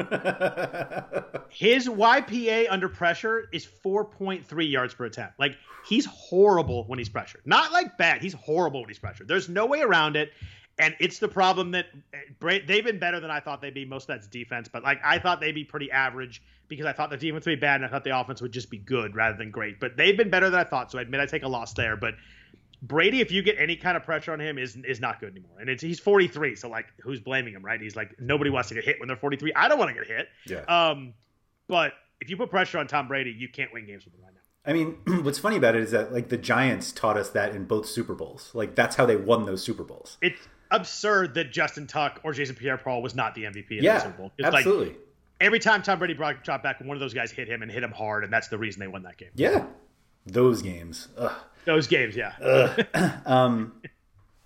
Speaker 4: His YPA under pressure is 4.3 yards per attempt. Like he's horrible when he's pressured. Not like bad. He's horrible when he's pressured. There's no way around it. And it's the problem that they've been better than I thought they'd be. Most of that's defense, but like I thought they'd be pretty average because I thought the defense would be bad and I thought the offense would just be good rather than great. But they've been better than I thought, so I admit I take a loss there. But Brady, if you get any kind of pressure on him, is not good anymore. And he's 43, so like who's blaming him, right? He's like nobody wants to get hit when they're 43. I don't want to get hit.
Speaker 5: Yeah.
Speaker 4: But if you put pressure on Tom Brady, you can't win games with him right now.
Speaker 5: I mean, what's funny about it is that like the Giants taught us that in both Super Bowls. Like that's how they won those Super Bowls.
Speaker 4: It's absurd that Justin Tuck or Jason Pierre-Paul was not the MVP in the Super Bowl.
Speaker 5: It's absolutely.
Speaker 4: Like, every time Tom Brady dropped back, one of those guys hit him and hit him hard, and that's the reason they won that game.
Speaker 5: Yeah. Those games. Ugh.
Speaker 4: Those games, yeah.
Speaker 5: Yeah,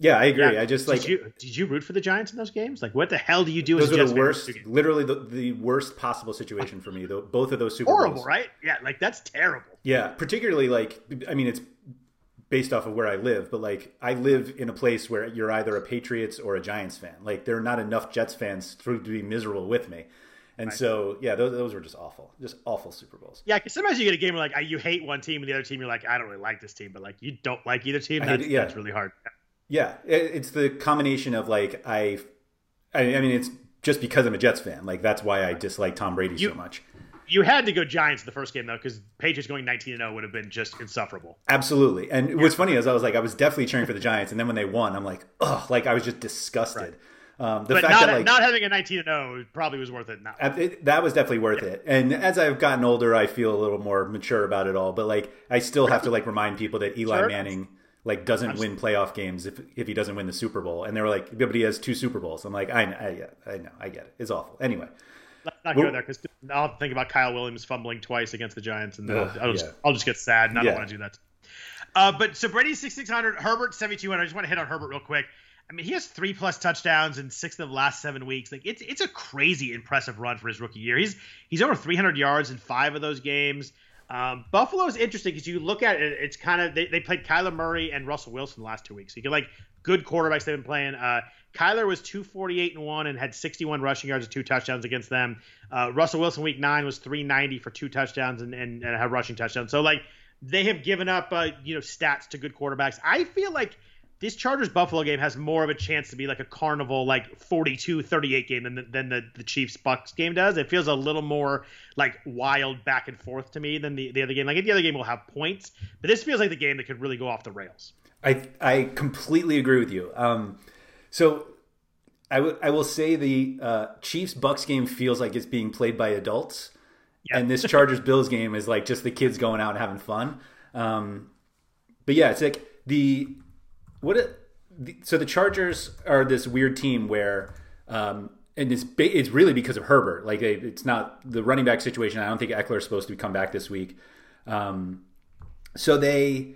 Speaker 5: Yeah, I agree.
Speaker 4: Yeah.
Speaker 5: I just
Speaker 4: did you root for the Giants in those games? Like, what the hell do you do?
Speaker 5: Those
Speaker 4: as a
Speaker 5: are
Speaker 4: Jets
Speaker 5: the worst, literally the worst possible situation for me. Both of those Super Bowls.
Speaker 4: Horrible, right? Yeah, like that's terrible.
Speaker 5: Yeah, particularly it's based off of where I live, but like I live in a place where you're either a Patriots or a Giants fan. Like there are not enough Jets fans to be miserable with me. And right. So, yeah, those were just awful Super Bowls.
Speaker 4: Yeah, because sometimes you get a game where like you hate one team and the other team you're like, I don't really like this team, but like you don't like either team. That's really hard.
Speaker 5: Yeah, it's the combination of like I mean, it's just because I'm a Jets fan. Like that's why I dislike Tom Brady so much.
Speaker 4: You had to go Giants in the first game though, because Patriots going 19-0 would have been just insufferable.
Speaker 5: Absolutely. And what's funny is I was definitely cheering for the Giants, and then when they won, I'm like, ugh, like I was just disgusted. Right.
Speaker 4: But not having a 19-0 probably was worth it.
Speaker 5: That was definitely worth it. And as I've gotten older, I feel a little more mature about it all. But like, I still have to like remind people that Eli Manning like doesn't win playoff games if he doesn't win the Super Bowl. And they were like, but he has 2 Super Bowls. I'm like, I know, I get it. It's awful. Anyway,
Speaker 4: let's not go there because I'll think about Kyle Williams fumbling twice against the Giants, and I'll just get sad, and I don't want to do that. But so Brady's 6,600, Herbert 7,200. I just want to hit on Herbert real quick. I mean, he has 3+ touchdowns in 6 of the last 7 weeks. Like it's a crazy impressive run for his rookie year. He's over 300 yards in 5 of those games. Buffalo is interesting because you look at it, it's kind of they played Kyler Murray and Russell Wilson the last 2 weeks. So you get like good quarterbacks they've been playing. Kyler was 248-1 and had 61 rushing yards and 2 touchdowns against them. Russell Wilson week 9 was 390 for 2 touchdowns and had rushing touchdowns. So like they have given up stats to good quarterbacks. I feel like this Chargers-Buffalo game has more of a chance to be like a carnival, like 42-38 game than the Chiefs-Bucks game does. It feels a little more like wild back and forth to me than the other game. Like the other game will have points, but this feels like the game that could really go off the rails.
Speaker 5: I completely agree with you. So I will say the Chiefs-Bucks game feels like it's being played by adults, and this Chargers-Bills game is like just the kids going out and having fun. But yeah, it's like so the Chargers are this weird team where, and it's really because of Herbert. Like it's not the running back situation. I don't think Eckler is supposed to come back this week. So they,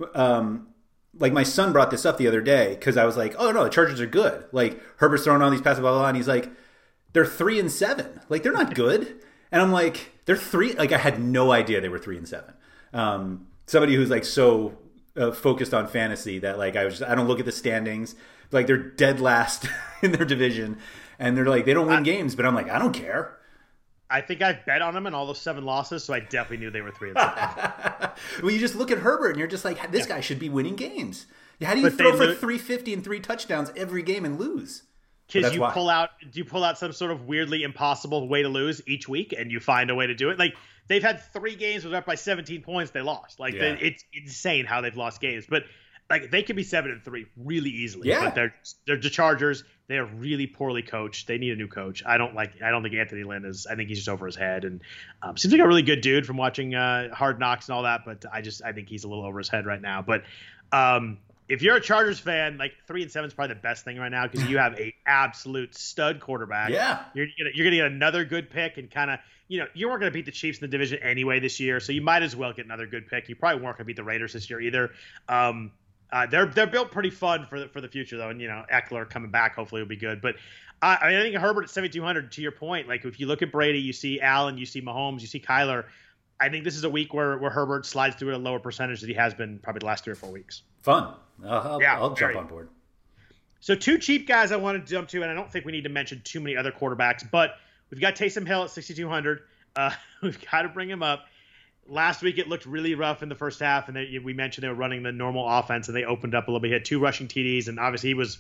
Speaker 5: like my son brought this up the other day because I was like, oh no, the Chargers are good. Like Herbert's throwing all these passes, blah, blah, blah, and he's like, they're 3-7. Like they're not good. And I'm like, they're 3. Like I had no idea they were 3-7. Somebody who's like so focused on fantasy that like I don't look at the standings. Like they're dead last in their division, and they're like they don't win games. But I'm like, I don't care.
Speaker 4: I think I bet on them in all those 7 losses, so I definitely knew they were 3-7.
Speaker 5: Well, you just look at Herbert, and you're just like, this guy should be winning games. How do you throw for 350 and 3 touchdowns every game and lose?
Speaker 4: Because you pull out some sort of weirdly impossible way to lose each week, and you find a way to do it. Like they've had 3 games where they're up by 17 points, they lost. Like it's insane how they've lost games, but like they could be 7-3 really easily.
Speaker 5: Yeah,
Speaker 4: but they're the Chargers. They are really poorly coached. They need a new coach. I don't think Anthony Lynn is. I think he's just over his head, and seems like a really good dude from watching Hard Knocks and all that. But I think he's a little over his head right now. But if you're a Chargers fan, like 3-7 is probably the best thing right now because you have a absolute stud quarterback.
Speaker 5: Yeah,
Speaker 4: you're gonna get another good pick and kind of you weren't gonna beat the Chiefs in the division anyway this year, so you might as well get another good pick. You probably weren't gonna beat the Raiders this year either. They're built pretty fun for the future though, and Eckler coming back hopefully will be good. But I think Herbert at 7,200. To your point, like if you look at Brady, you see Allen, you see Mahomes, you see Kyler. I think this is a week where Herbert slides through at a lower percentage that he has been probably the last 3 or 4 weeks.
Speaker 5: Fun. I'll jump on board.
Speaker 4: So 2 cheap guys I wanted to jump to, and I don't think we need to mention too many other quarterbacks, but we've got Taysom Hill at 6,200. We've got to bring him up. Last week it looked really rough in the first half, and we mentioned they were running the normal offense, and they opened up a little bit. He had 2 rushing TDs, and obviously he was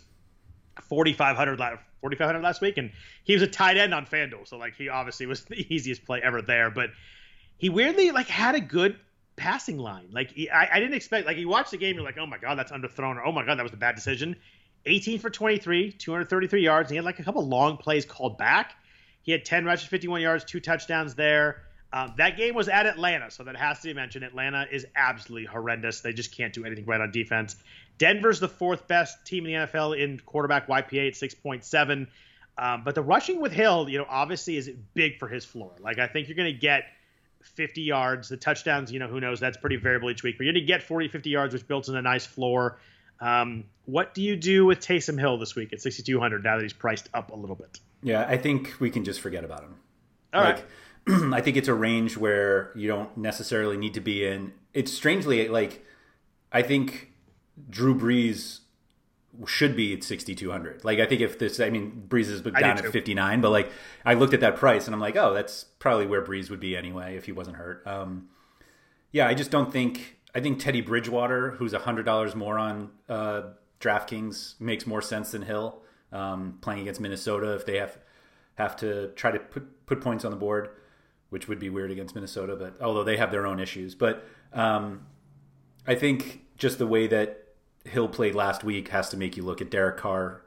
Speaker 4: 4,500 last week, and he was a tight end on FanDuel, so like he obviously was the easiest play ever there. But he weirdly like had a good passing line. Like I didn't expect. Like you watch the game, you're like, oh my god, that's underthrown, or oh my god, that was a bad decision. 18 for 23, 233 yards. And he had like a couple long plays called back. He had 10 rushes, 51 yards, 2 touchdowns there. That game was at Atlanta, so that has to be mentioned. Atlanta is absolutely horrendous. They just can't do anything right on defense. Denver's the 4th best team in the NFL in quarterback YPA at 6.7. But the rushing with Hill, obviously is big for his floor. Like I think you're going to get 50 yards. The touchdowns, who knows? That's pretty variable each week. But you're going to get 40, 50 yards, which builds in a nice floor. What do you do with Taysom Hill this week at 6,200 now that he's priced up a little bit?
Speaker 5: Yeah, I think we can just forget about him.
Speaker 4: All right.
Speaker 5: I think it's a range where you don't necessarily need to be in. It's strangely like I think Drew Brees should be at 6,200. Like I think if this, I mean, Brees is down at 59, but like I looked at that price and I'm like, oh, that's probably where Brees would be anyway if he wasn't hurt. Yeah, I just don't think. I think Teddy Bridgewater, who's $100 more on DraftKings, makes more sense than Hill playing against Minnesota if they have to try to put points on the board, which would be weird against Minnesota, but although they have their own issues. But I think just the way that Hill played last week has to make you look at Derek Carr,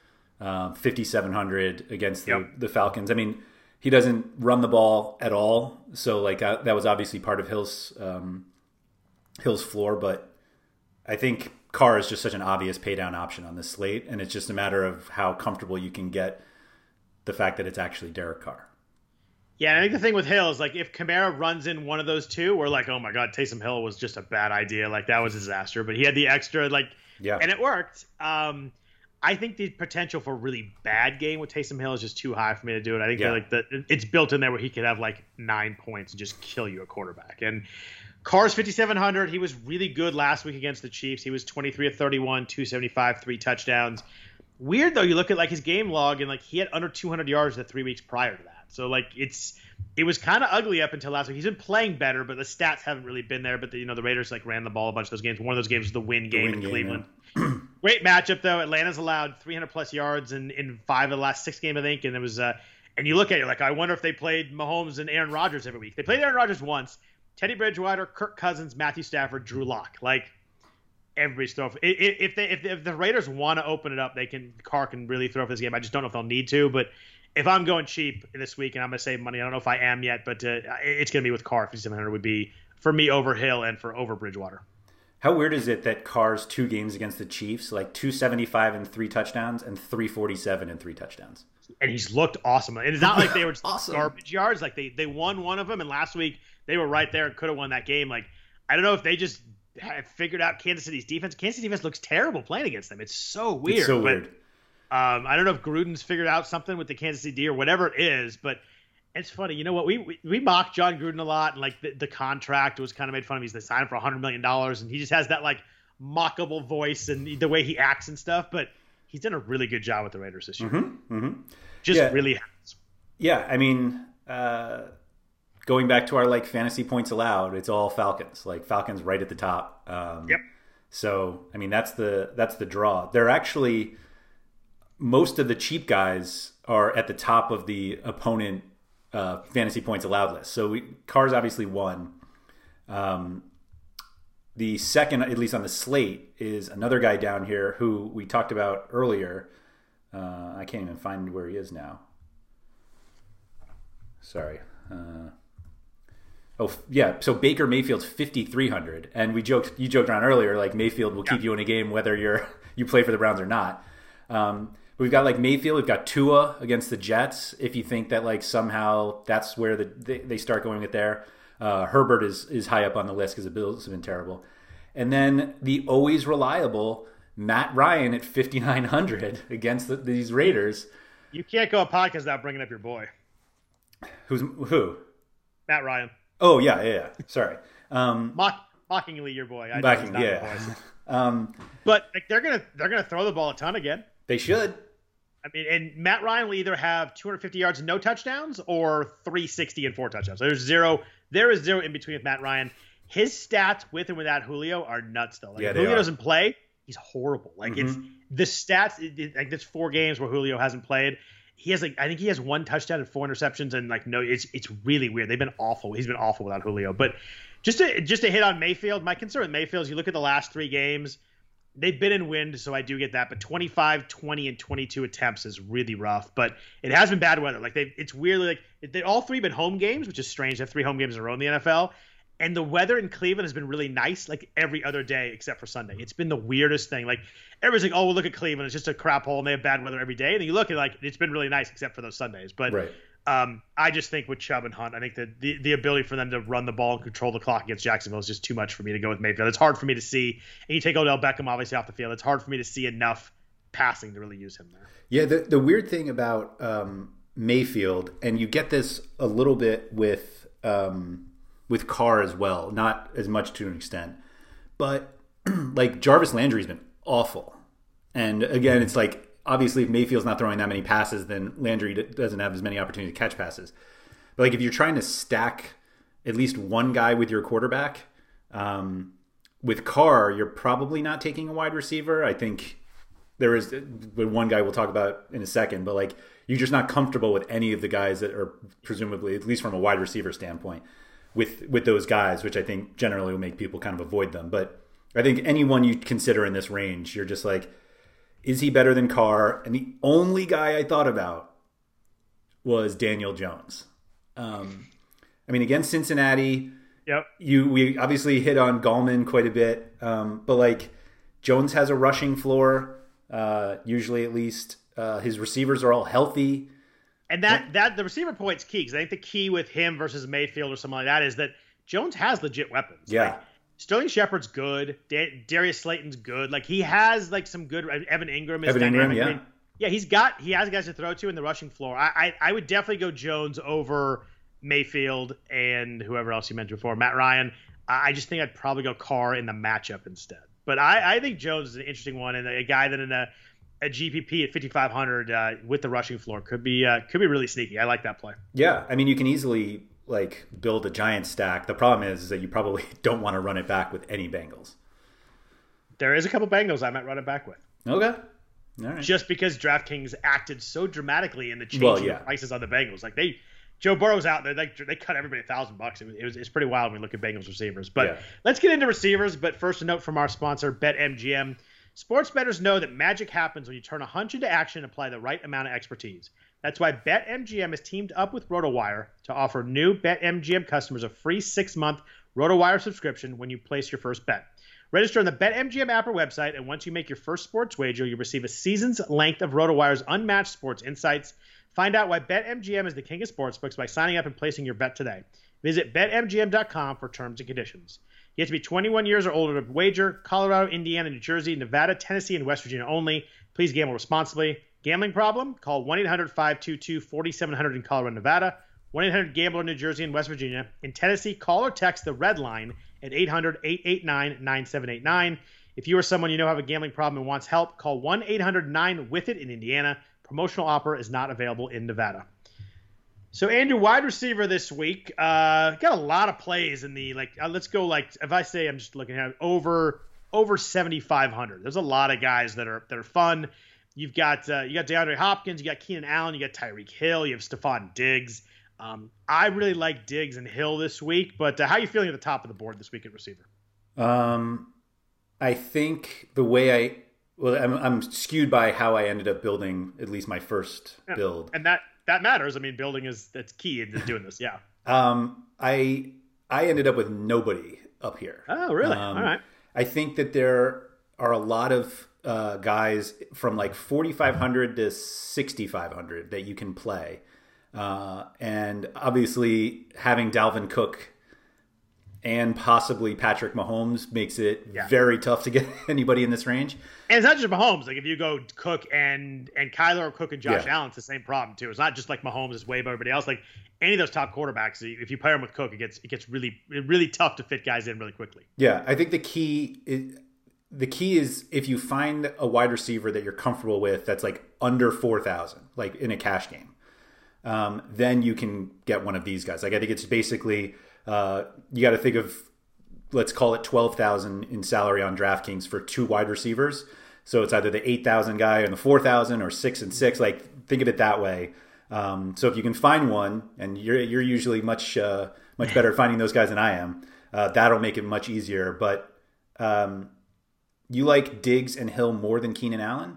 Speaker 5: 5,700 against the Falcons. I mean, he doesn't run the ball at all, so like that was obviously part of Hill's floor. But I think Carr is just such an obvious pay down option on this slate, and it's just a matter of how comfortable you can get the fact that it's actually Derek Carr.
Speaker 4: Yeah, and I think the thing with Hill is like if Kamara runs in one of those two, we're like, oh my God, Taysom Hill was just a bad idea. Like that was a disaster. But he had the extra, and it worked. I think the potential for a really bad game with Taysom Hill is just too high for me to do it. I think it's built in there where he could have like 9 points and just kill you a quarterback. And Carr's 5,700. He was really good last week against the Chiefs. He was 23 of 31, 275, 3 touchdowns. Weird though, you look at like his game log and like he had under 200 yards the 3 weeks prior to that. So like it was kind of ugly up until last week. He's been playing better, but the stats haven't really been there. But the Raiders like ran the ball a bunch of those games. One of those games was the win game in Cleveland. Yeah. Great matchup though. Atlanta's allowed 300 plus yards in 5 of the last 6 games, I think. And it was and you look at it like I wonder if they played Mahomes and Aaron Rodgers every week. They played Aaron Rodgers once. Teddy Bridgewater, Kirk Cousins, Matthew Stafford, Drew Lock. Like everybody's throw. If the Raiders want to open it up, Carr can really throw for this game. I just don't know if they'll need to, but. If I'm going cheap this week and I'm going to save money, I don't know if I am yet, but it's going to be with Carr. 5,700 would be for me over Hill and for over Bridgewater.
Speaker 5: How weird is it that Carr's 2 games against the Chiefs, like 275 and 3 touchdowns and 347 and 3 touchdowns?
Speaker 4: And he's looked awesome. And it's not like they were just awesome. Garbage yards. Like they won one of them, and last week they were right there and could have won that game. Like I don't know if they just figured out Kansas City's defense. Kansas City defense looks terrible playing against them. It's so weird.
Speaker 5: It's so weird.
Speaker 4: I don't know if Gruden's figured out something with the Kansas City D or whatever it is, but it's funny. You know what? We mock John Gruden a lot, and like the contract was kind of made fun of. They signed him for $100 million, and he just has that like mockable voice and the way he acts and stuff. But he's done a really good job with the Raiders this year. Really has.
Speaker 5: Yeah, I mean, going back to our like fantasy points allowed, it's all Falcons. Like Falcons right at the top.
Speaker 4: Yep.
Speaker 5: So I mean, that's the draw. They're actually. Most of the cheap guys are at the top of the opponent fantasy points allowed list. So Carr's obviously one. The second, at least on the slate, is another guy down here who we talked about earlier. I can't even find where he is now. Sorry. So Baker Mayfield's 5,300, and you joked around earlier like Mayfield will keep you in a game whether you play for the Browns or not. We've got like Mayfield, we've got Tua against the Jets. If you think that like somehow that's where they start going with there, Herbert is high up on the list because the Bills have been terrible. And then the always reliable Matt Ryan at 5,900 against these Raiders.
Speaker 4: You can't go a podcast without bringing up your boy.
Speaker 5: Who?
Speaker 4: Matt Ryan.
Speaker 5: Oh yeah. Sorry.
Speaker 4: Mockingly your boy. But like, they're gonna throw the ball a ton again.
Speaker 5: They should.
Speaker 4: I mean, and Matt Ryan will either have 250 yards and no touchdowns or 360 and 4 touchdowns. There is zero in between with Matt Ryan. His stats with and without Julio are nuts though. Like if Julio doesn't play, he's horrible. Like it's the stats. Like there's 4 games where Julio hasn't played. He has I think he has 1 touchdown and 4 interceptions, and like no, it's really weird. They've been awful. He's been awful without Julio. But just to hit on Mayfield, my concern with Mayfield is you look at the last 3 games. They've been in wind, so I do get that. But 25, 20, and 22 attempts is really rough. But it has been bad weather. Like it's weirdly like they all 3 been home games, which is strange. They have 3 home games in a row in the NFL. And the weather in Cleveland has been really nice, like every other day except for Sunday. It's been the weirdest thing. Like everybody's like, "Oh, well, look at Cleveland. It's just a crap hole, and they have bad weather every day." And then you look at like it's been really nice except for those Sundays. But I just think with Chubb and Hunt, I think that the ability for them to run the ball and control the clock against Jacksonville is just too much for me to go with Mayfield. It's hard for me to see, and you take Odell Beckham obviously off the field, it's hard for me to see enough passing to really use him there.
Speaker 5: Yeah, the weird thing about Mayfield, and you get this a little bit with Carr as well, not as much to an extent, but like Jarvis Landry's been awful. And again, it's like, obviously if Mayfield's not throwing that many passes, then Landry doesn't have as many opportunities to catch passes. But like if you're trying to stack at least one guy with your quarterback, with Carr, you're probably not taking a wide receiver. I think there is one guy we'll talk about in a second, but like you're just not comfortable with any of the guys that are presumably, at least from a wide receiver standpoint, with those guys, which I think generally will make people kind of avoid them. But I think anyone you consider in this range, you're just like, is he better than Carr? And the only guy I thought about was Daniel Jones. I mean, against Cincinnati,
Speaker 4: yep.
Speaker 5: We obviously hit on Gallman quite a bit, but like Jones has a rushing floor, usually at least. His receivers are all healthy.
Speaker 4: And that the receiver point's key, because I think the key with him versus Mayfield or something like that is that Jones has legit weapons.
Speaker 5: Yeah.
Speaker 4: Like, Sterling Shepard's good. Darius Slayton's good. Like he has like some good. Evan Ingram is dynamic.
Speaker 5: Yeah.
Speaker 4: I mean, yeah, he has guys to throw to in the rushing floor. I would definitely go Jones over Mayfield and whoever else you mentioned before, Matt Ryan. I just think I'd probably go Carr in the matchup instead. But I think Jones is an interesting one, and a guy that in a GPP at 5,500 with the rushing floor could be really sneaky. I like that play.
Speaker 5: Yeah, I mean you can easily like build a giant stack. The problem is that you probably don't want to run it back with any Bengals.
Speaker 4: There is a couple Bengals I might run it back with.
Speaker 5: Okay. All right.
Speaker 4: Just because DraftKings acted so dramatically in the changing prices on the Bengals. Like Joe Burrow's out there. They cut everybody $1,000. It's pretty wild when we look at Bengals receivers. But let's get into receivers. But first, a note from our sponsor, BetMGM. Sports bettors know that magic happens when you turn a hunch into action and apply the right amount of expertise. That's why BetMGM has teamed up with RotoWire to offer new BetMGM customers a free 6-month RotoWire subscription when you place your first bet. Register on the BetMGM app or website, and once you make your first sports wager, you'll receive a season's length of RotoWire's unmatched sports insights. Find out why BetMGM is the king of sportsbooks by signing up and placing your bet today. Visit BetMGM.com for terms and conditions. You have to be 21 years or older to wager. Colorado, Indiana, New Jersey, Nevada, Tennessee, and West Virginia only. Please gamble responsibly. Gambling problem? Call 1-800-522-4700 in Colorado, Nevada. 1-800-GAMBLER in New Jersey and West Virginia. In Tennessee, call or text the red line at 800-889-9789. If you or someone you know have a gambling problem and wants help, call 1-800-9-WITH-IT in Indiana. Promotional offer is not available in Nevada. So, Andrew, wide receiver this week, got a lot of plays in the, let's go, if I say I'm just looking at over 7,500. There's a lot of guys that are fun. You got DeAndre Hopkins, you got Keenan Allen, you got Tyreek Hill, you have Stephon Diggs. I really like Diggs and Hill this week, but how are you feeling at the top of the board this week at receiver?
Speaker 5: I think the way I'm skewed by how I ended up building at least my first build.
Speaker 4: And that matters. I mean, building that's key in doing this. Yeah.
Speaker 5: I ended up with nobody up here.
Speaker 4: Oh, really? All right.
Speaker 5: I think that there are a lot of guys from like 4,500 to 6,500 that you can play. And obviously having Dalvin Cook and possibly Patrick Mahomes makes it very tough to get anybody in this range.
Speaker 4: And it's not just Mahomes. Like if you go Cook and Kyler or Cook and Josh Allen, it's the same problem too. It's not just like Mahomes is way above everybody else. Like any of those top quarterbacks, if you pair them with Cook, it gets really tough to fit guys in really quickly.
Speaker 5: Yeah, I think the key is if you find a wide receiver that you're comfortable with that's like under 4,000, like in a cash game, then you can get one of these guys. Like I think it's basically you got to think of, let's call it 12,000 in salary on DraftKings for 2 wide receivers. So it's either the 8,000 guy and the 4,000 or 6 and 6. Like think of it that way. So if you can find one, and you're usually much better at finding those guys than I am, that'll make it much easier. But you like Diggs and Hill more than Keenan Allen?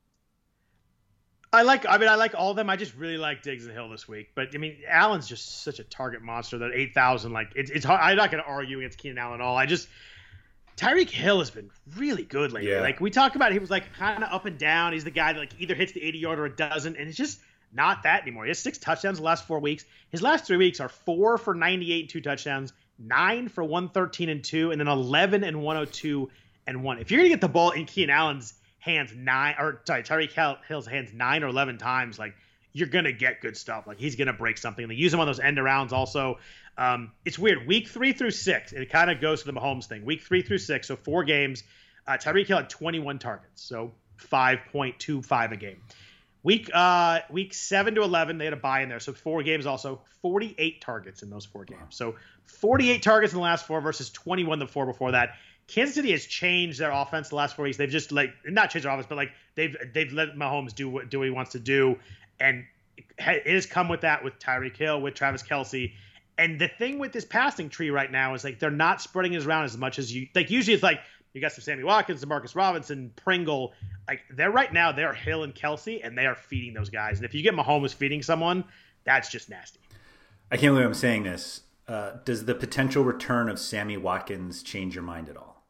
Speaker 4: I like all of them. I just really like Diggs and Hill this week. But I mean, Allen's just such a target monster that 8,000, it's hard. I'm not going to argue against Keenan Allen at all. Tyreek Hill has been really good lately. Yeah. Like we talked about, he was like kind of up and down. He's the guy that like either hits the 80-yard or it doesn't. And it's just not that anymore. He has 6 touchdowns the last 4 weeks. His last 3 weeks are 4 for 98 and 2 touchdowns, 9 for 113 and 2, and then 11 and 102 and 1. If you're going to get the ball in Keenan Allen's hands Tyreek Hill's hands 9 or 11 times, like, you're going to get good stuff. Like, he's going to break something. They use him on those end arounds also. It's weird. Week 3 through 6, it kind of goes to the Mahomes thing. Week 3 through 6, so 4 games, Tyreek Hill had 21 targets, so 5.25 a game. Week 7 to 11, they had a bye in there, so 4 games also, 48 targets in those 4 games. So 48 targets in the last 4 versus 21 the 4 before that. Kansas City has changed their offense the last 4 weeks. They've just, like, not changed their offense, but, like, they've let Mahomes do what he wants to do. And it has come with that with Tyreek Hill, with Travis Kelce. And the thing with this passing tree right now is, like, they're not spreading it around as much as you – like, usually it's like you got some Sammy Watkins, Demarcus Robinson, Pringle. Like, they're Hill and Kelce, and they are feeding those guys. And if you get Mahomes feeding someone, that's just nasty.
Speaker 5: I can't believe I'm saying this. Does the potential return of Sammy Watkins change your mind at all?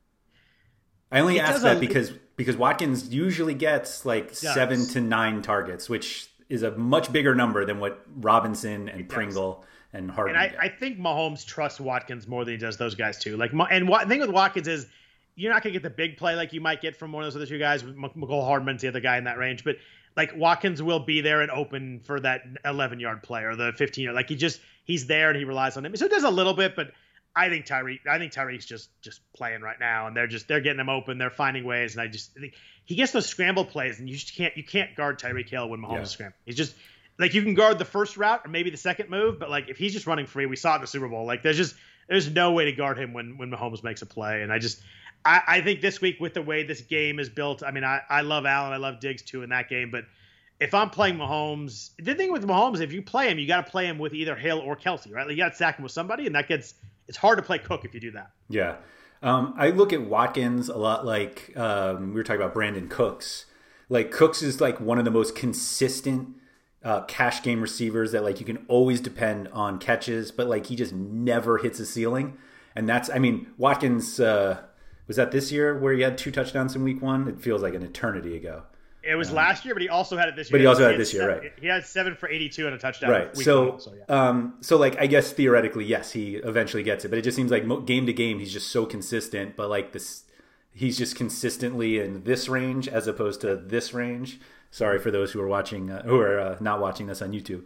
Speaker 5: I only ask that because Watkins usually gets like 7 to 9 targets, which is a much bigger number than what Robinson and Pringle and Harden
Speaker 4: get. I think Mahomes trusts Watkins more than he does those guys too. Like, and the thing with Watkins is you're not going to get the big play like you might get from one of those other 2 guys. McCole Hardman's the other guy in that range, but like Watkins will be there and open for that 11-yard play or the 15-yard. Like he's there and he relies on him. So it does a little bit, but I think Tyreek's just playing right now, and they're getting him open. They're finding ways, and I just think he gets those scramble plays, and you can't guard Tyreek Hill when Mahomes is scrambling. He's just like, you can guard the first route or maybe the second move, but like if he's just running free, we saw it in the Super Bowl. Like there's no way to guard him when Mahomes makes a play, and I think this week with the way this game is built, I mean I love Allen, I love Diggs too in that game, but if I'm playing Mahomes, the thing with Mahomes, if you play him, you got to play him with either Hill or Kelce, right? Like you got to sack him with somebody, and it's hard to play Cook if you do that.
Speaker 5: Yeah. I look at Watkins a lot like we were talking about Brandon Cooks. Like Cooks is like one of the most consistent cash game receivers that like you can always depend on catches, but like he just never hits a ceiling. And Watkins, was that this year where he had 2 touchdowns in week 1? It feels like an eternity ago.
Speaker 4: It was last year, but he also had it this year.
Speaker 5: But he also had it this year, right?
Speaker 4: He had 7 for 82 and a touchdown.
Speaker 5: Right. So like I guess theoretically, yes, he eventually gets it, but it just seems like game to game he's just so consistent. But like he's just consistently in this range as opposed to this range. Sorry for those who are watching, who are not watching this on YouTube.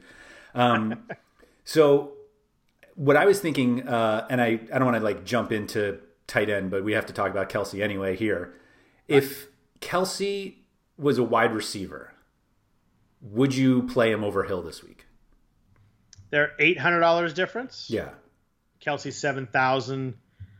Speaker 5: So what I was thinking, and I don't want to like jump into tight end, but we have to talk about Kelce anyway here. If Kelce was a wide receiver, would you play him over Hill this week?
Speaker 4: They're $800 difference.
Speaker 5: Yeah.
Speaker 4: Kelce's $7,000.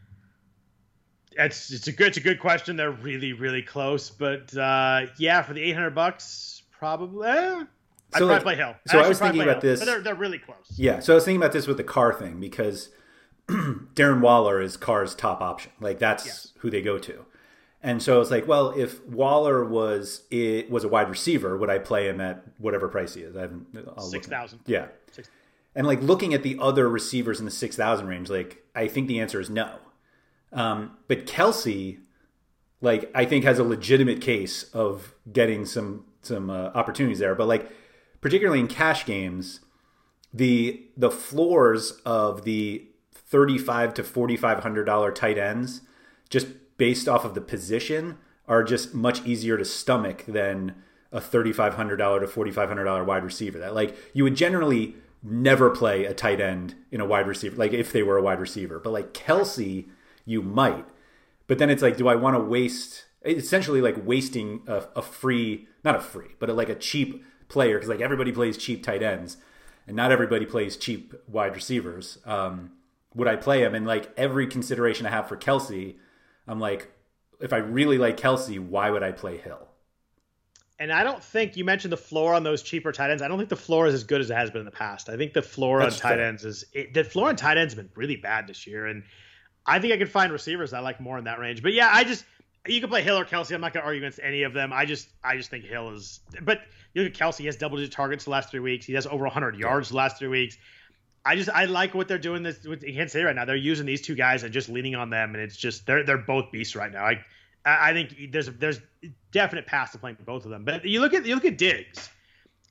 Speaker 4: It's a good question. They're really, really close, but yeah, for the $800, probably. I'd probably play Hill.
Speaker 5: So I was thinking about this.
Speaker 4: But they're really close.
Speaker 5: Yeah. So I was thinking about this with the Carr thing because Darren Waller is Carr's top option. Like that's who they go to. And so I was like, well, if Waller was a wide receiver, would I play him at whatever price he is? $6,000. Yeah. And like looking at the other receivers in the 6,000 range, like I think the answer is no. But Kelce, like I think has a legitimate case of getting some opportunities there. But like particularly in cash games, the floors of the $3,500 to $4,500 tight ends, just based off of the position, are just much easier to stomach than a $3,500 to $4,500 wide receiver. That like you would generally never play a tight end in a wide receiver, like if they were a wide receiver. But like Kelce, you might. But then it's like, do I want to waste? Essentially, like wasting a free, not a free, but like a cheap player, because like everybody plays cheap tight ends, and not everybody plays cheap wide receivers. Would I play him? And like every consideration I have for Kelce, I'm like, if I really like Kelce, why would I play Hill?
Speaker 4: And I don't think you mentioned the floor on those cheaper tight ends. I don't think the floor is as good as it has been in the past. I think the floor on tight ends the floor on tight ends has been really bad this year. And I think I could find receivers I like more in that range. But yeah, you can play Hill or Kelce. I'm not going to argue against any of them. I just think Hill is. But you look at Kelce. He has double-digit targets the last 3 weeks. He has over 100 yards the last 3 weeks. I like what they're doing this with Kansas City right now. They're using these 2 guys and just leaning on them, and it's just they're both beasts right now. I think there's definite path to playing both of them. But you look at Diggs.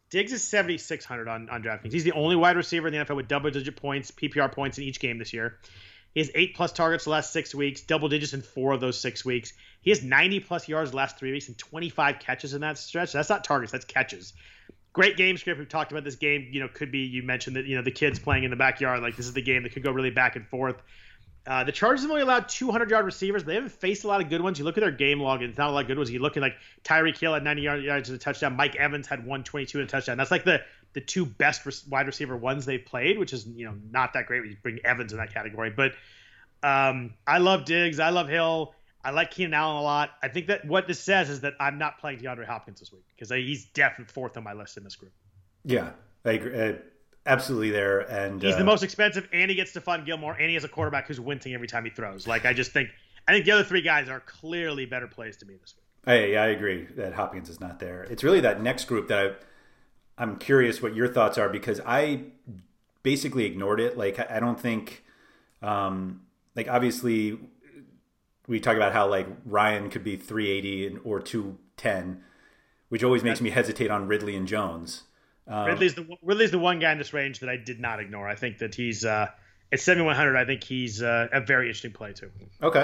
Speaker 4: Diggs is 7,600 on DraftKings. He's the only wide receiver in the NFL with double-digit points, PPR points in each game this year. He has 8+ targets the last 6 weeks, double digits in 4 of those 6 weeks. He has 90+ yards the last 3 weeks and 25 catches in that stretch. That's not targets, that's catches. Great game script. We've talked about this game. Could be, you mentioned that, the kids playing in the backyard. Like, this is the game that could go really back and forth. The Chargers have only allowed 200-yard receivers, but they haven't faced a lot of good ones. You look at their game log, and it's not a lot of good ones. You look at, like, Tyreek Hill had 90 yards and a touchdown. Mike Evans had 122 and a touchdown. That's like the two best wide receiver ones they've played, which is, not that great when you bring Evans in that category. But I love Diggs. I love Hill. I like Keenan Allen a lot. I think that what this says is that I'm not playing DeAndre Hopkins this week because he's definitely 4th on my list in this group.
Speaker 5: Yeah, I agree. Absolutely there. And
Speaker 4: he's the most expensive, and he gets Stephon Gilmore, and he has a quarterback who's wincing every time he throws. Like, I think the other 3 guys are clearly better plays to me this week.
Speaker 5: I agree that Hopkins is not there. It's really that next group that I'm curious what your thoughts are, because I basically ignored it. Like, I don't think, obviously we talk about how, like, Ryan could be 380 or 210, which always makes me hesitate on Ridley and Jones.
Speaker 4: Ridley's the one guy in this range that I did not ignore. I think that he's at 7,100. I think he's a very interesting play too.
Speaker 5: Okay.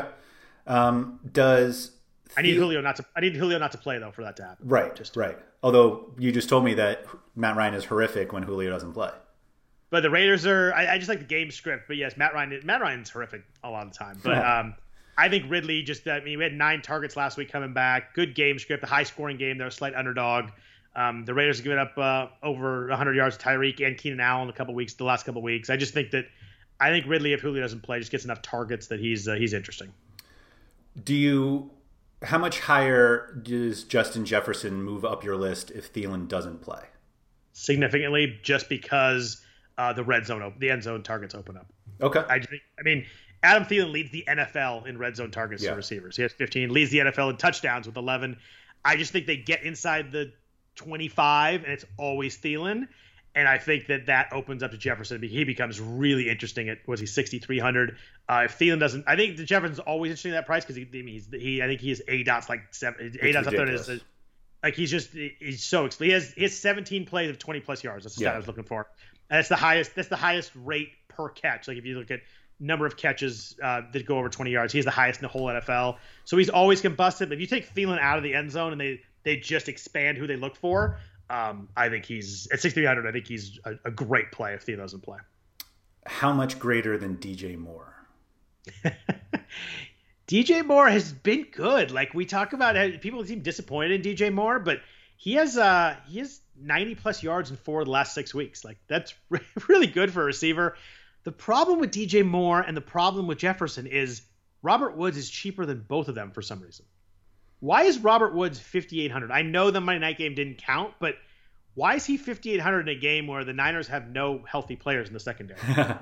Speaker 5: I
Speaker 4: need Julio not to play though for that to happen.
Speaker 5: Right. Right. Although you just told me that Matt Ryan is horrific when Julio doesn't play.
Speaker 4: But the Raiders are. I just like the game script. But yes, Matt Ryan's horrific a lot of the time. But I think Ridley we had 9 targets last week coming back. Good game script. A high scoring game. They're a slight underdog. The Raiders have given up over 100 yards to Tyreek and Keenan Allen the last couple of weeks. I think Ridley, if Julio doesn't play, just gets enough targets that he's interesting.
Speaker 5: How much higher does Justin Jefferson move up your list if Thielen doesn't play?
Speaker 4: Significantly, just because the end zone targets open up.
Speaker 5: Okay.
Speaker 4: Adam Thielen leads the NFL in red zone targets to receivers. He has 15, leads the NFL in touchdowns with 11. I just think they get inside the 25, and it's always Thielen. And I think that opens up to Jefferson. He becomes really interesting at, 6,300. If Thielen doesn't, I think Jefferson's always interesting at that price because I think he has ADOTs like 7, ADOTs up there. Like he's so expensive. He has 17 plays of 20+ yards. That's the stat I was looking for. And that's the highest rate per catch. Like if you look at number of catches that go over 20 yards, he's the highest in the whole NFL. So he's always combusted. But if you take Thielen out of the end zone and they just expand who they look for, I think he's at 6,300. I think he's a great play if Thielen doesn't play.
Speaker 5: How much greater than DJ Moore?
Speaker 4: DJ Moore has been good. Like we talk about, people seem disappointed in DJ Moore, but he has 90+ yards in 4 of the last 6 weeks. Like that's really good for a receiver. The problem with DJ Moore and the problem with Jefferson is Robert Woods is cheaper than both of them for some reason. Why is Robert Woods 5,800? I know the Monday night game didn't count, but why is he 5,800 in a game where the Niners have no healthy players in the secondary?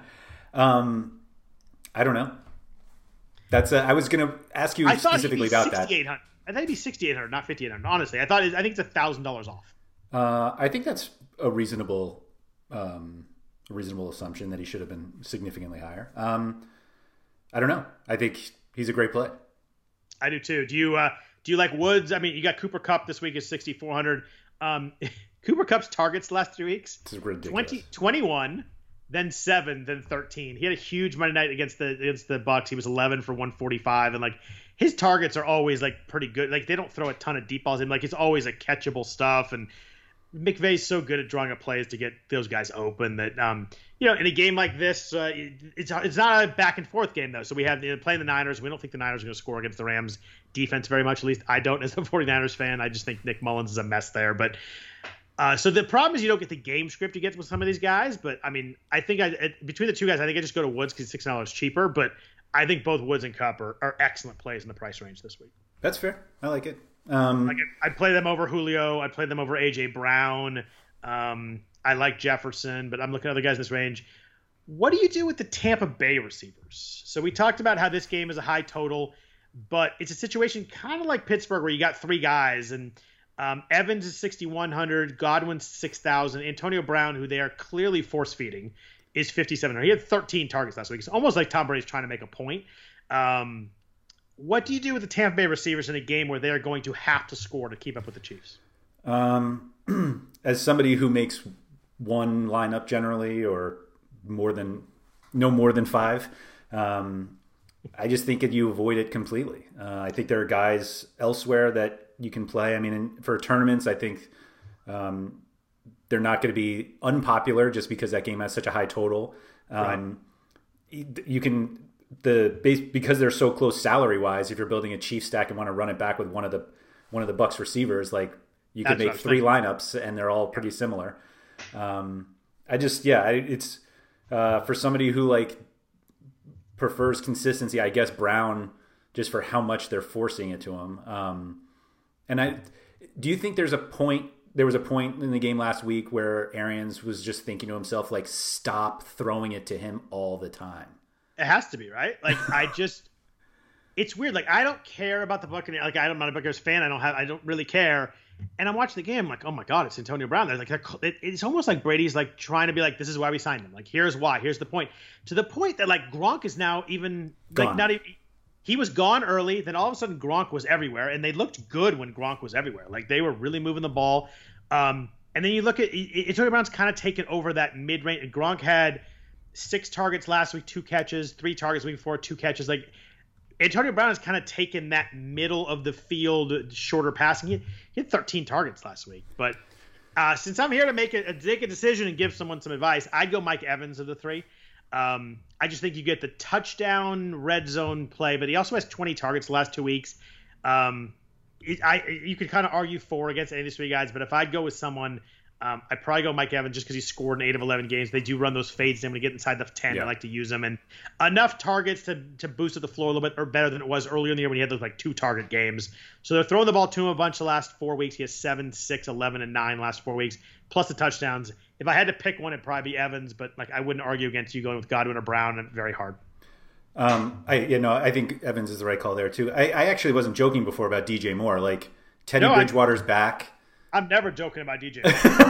Speaker 5: I don't know. I was going to ask you specifically about that.
Speaker 4: I thought he'd be 6,800, not 5,800. Honestly, I think it's $1,000 off.
Speaker 5: I think that's a reasonable assumption that he should have been significantly higher. I don't know. I think he's a great play.
Speaker 4: I do too. Do you like Woods? I mean, you got Cooper Kupp this week is 6,400. Cooper Kupp's targets last 3 weeks:
Speaker 5: it's ridiculous.
Speaker 4: 21, then 7, then 13. He had a huge Monday night against the Bucs. He was 11 for 145, and like his targets are always like pretty good. Like they don't throw a ton of deep balls in. Like it's always a catchable stuff. And McVay's so good at drawing up plays to get those guys open that in a game like this, it's not a back and forth game though. So we have playing the Niners. We don't think the Niners are going to score against the Rams defense very much. At least I don't as a 49ers fan. I just think Nick Mullins is a mess there. But so the problem is you don't get the game script you get with some of these guys. But I mean, I think between the two guys, I think I just go to Woods because $6 cheaper. But I think both Woods and Kupp are excellent plays in the price range this week.
Speaker 5: That's fair. I like it.
Speaker 4: I'd play them over Julio. I'd play them over A.J. Brown. I like Jefferson, but I'm looking at other guys in this range. What do you do with the Tampa Bay receivers? So we talked about how this game is a high total, but it's a situation kind of like Pittsburgh where you got 3 guys, and Evans is 6,100, Godwin's 6,000, Antonio Brown, who they are clearly force-feeding, is 5,700. He had 13 targets last week. It's almost like Tom Brady's trying to make a point. What do you do with the Tampa Bay receivers in a game where they are going to have to score to keep up with the Chiefs?
Speaker 5: as somebody who makes one lineup generally, or no more than 5, I just think that you avoid it completely. I think there are guys elsewhere that you can play. I mean, for tournaments, I think they're not going to be unpopular just because that game has such a high total. Right. You can because they're so close salary wise. If you're building a Chiefs stack and want to run it back with one of the Bucks receivers, like you could make 3 lineups and they're all pretty similar. It's for somebody who like prefers consistency, I guess Brown, just for how much they're forcing it to him. Do you think there was a point in the game last week where Arians was just thinking to himself, like, stop throwing it to him all the time?
Speaker 4: It has to be, right? Like, it's weird. Like, I don't care about the Buccaneers. Like, I'm not a Buccaneers fan. I don't really care. And I'm watching the game. I'm like, oh my God, it's Antonio Brown. They're like, it's almost like Brady's like trying to be like, this is why we signed him. Like, here's why. Here's the point. To the point that like Gronk is now even like
Speaker 5: gone.
Speaker 4: Not even. He was gone early. Then all of a sudden Gronk was everywhere, and they looked good when Gronk was everywhere. Like they were really moving the ball. And then you look at Antonio Brown's kind of taken over that mid range. Gronk had 6 targets last week, 2 catches, 3 targets the week before, 2 catches. Like Antonio Brown has kind of taken that middle of the field, shorter passing. He had 13 targets last week. But since I'm here to make a decision and give someone some advice, I'd go Mike Evans of the 3. I just think you get the touchdown red zone play, but he also has 20 targets the last 2 weeks. You could kind of argue for against any of these 3 guys, but if I'd go with someone, I'd probably go Mike Evans just because he scored in 8 of 11 games. They do run those fades in when you get inside the 10. Yeah. I like to use them, and enough targets to boost the floor a little bit, or better than it was earlier in the year when he had those like 2 target games. So they're throwing the ball to him a bunch the last 4 weeks. He has 7, 6, 11, and 9 last 4 weeks, plus the touchdowns. If I had to pick one, it'd probably be Evans, but like I wouldn't argue against you going with Godwin or Brown. Very hard.
Speaker 5: I think Evans is the right call there too. I actually wasn't joking before about DJ Moore. Like Teddy Bridgewater's back.
Speaker 4: I'm never joking about DJ.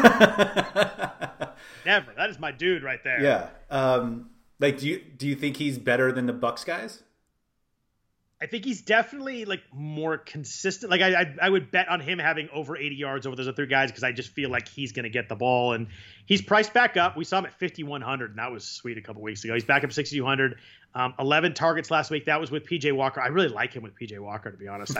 Speaker 4: Never. That is my dude right there.
Speaker 5: Yeah. Like, do you think he's better than the Bucks guys?
Speaker 4: I think he's definitely like more consistent. Like I would bet on him having over 80 yards over those other guys because I just feel like he's going to get the ball, and he's priced back up. We saw him at 5,100, and that was sweet a couple weeks ago. He's back up 6,200. 11 targets last week. That was with PJ Walker. I really like him with PJ Walker, to be honest.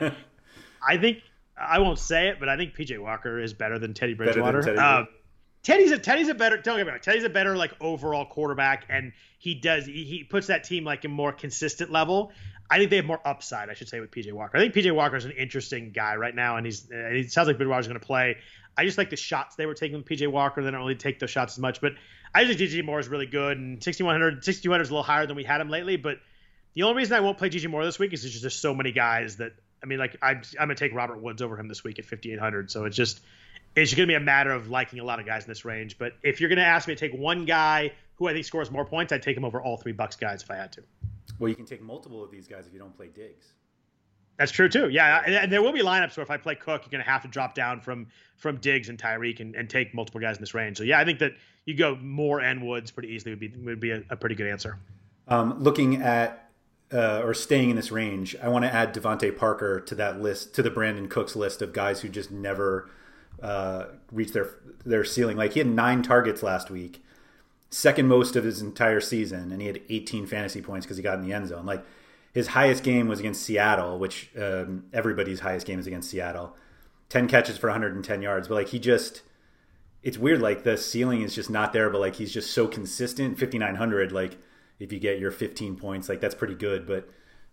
Speaker 4: I think I won't say it, but I think PJ Walker is better than Teddy Bridgewater. Teddy's a better. Don't get me wrong. Teddy's a better like overall quarterback, and he puts that team like a more consistent level. I think they have more upside, I should say, with PJ Walker. I think PJ Walker is an interesting guy right now, and it sounds like Bridgewater's going to play. I just like the shots they were taking with PJ Walker. They don't really take those shots as much, but I just think DJ Moore is really good, and 6,200 is a little higher than we had him lately. But the only reason I won't play DJ Moore this week is just there's so many guys that I'm going to take Robert Woods over him this week at 5,800. So it's going to be a matter of liking a lot of guys in this range. But if you're going to ask me to take one guy who I think scores more points, I'd take him over all 3 Bucks guys if I had to.
Speaker 5: Well, you can take multiple of these guys if you don't play Diggs.
Speaker 4: That's true too. Yeah, and there will be lineups where if I play Cook, you're going to have to drop down from Diggs and Tyreek and take multiple guys in this range. So yeah, I think that you go Moore and Woods pretty easily would be a pretty good answer.
Speaker 5: Looking at or staying in this range, I want to add Devontae Parker to that list, to the Brandon Cooks list of guys who just never reach their ceiling. Like he had 9 targets last week, second most of his entire season, and he had 18 fantasy points because he got in the end zone. Like his highest game was against Seattle, which everybody's highest game is against Seattle. 10 catches for 110 yards, but like it's weird. Like the ceiling is just not there, but like he's just so consistent. 5,900, like if you get your 15 points, like that's pretty good. But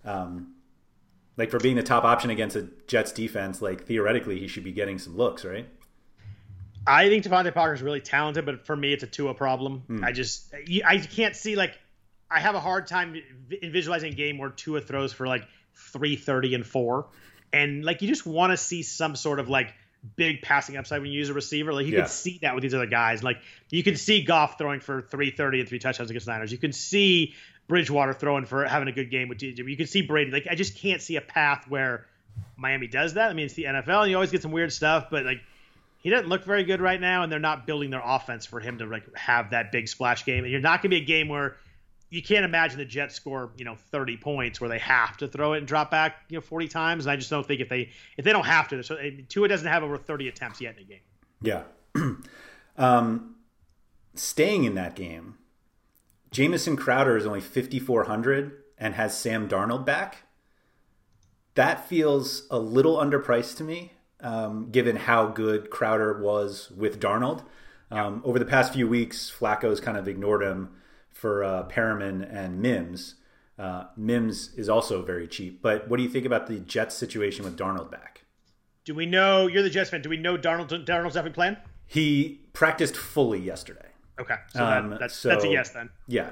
Speaker 5: like for being the top option against a Jets defense, like theoretically he should be getting some looks, right?
Speaker 4: I think Devontae Parker is really talented, but for me, it's a Tua problem. I can't see, like, I have a hard time visualizing a game where Tua throws for like 330 and 4. And like, you just want to see some sort of like big passing upside when you use a receiver. Like you can see that with these other guys. Like you can see Goff throwing for 330 and 3 touchdowns against the Niners. You can see Bridgewater throwing for having a good game with DJ. You can see Brady. Like I just can't see a path where Miami does that. I mean, it's the NFL and you always get some weird stuff, but like, he doesn't look very good right now, and they're not building their offense for him to like have that big splash game. And you're not going to be a game where you can't imagine the Jets score 30 points where they have to throw it and drop back 40 times. And I just don't think if they don't have to. So Tua doesn't have over 30 attempts yet in a game.
Speaker 5: Yeah, Staying in that game, Jamison Crowder is only 5,400 and has Sam Darnold back. That feels a little underpriced to me, given how good Crowder was with Darnold. Over the past few weeks, Flacco's kind of ignored him for Perriman and Mims. Mims is also very cheap. But what do you think about the Jets situation with Darnold back?
Speaker 4: Do we know, you're the Jets fan, do we know Darnold's definitely playing?
Speaker 5: He practiced fully yesterday.
Speaker 4: Okay, so that's a yes then.
Speaker 5: Yeah.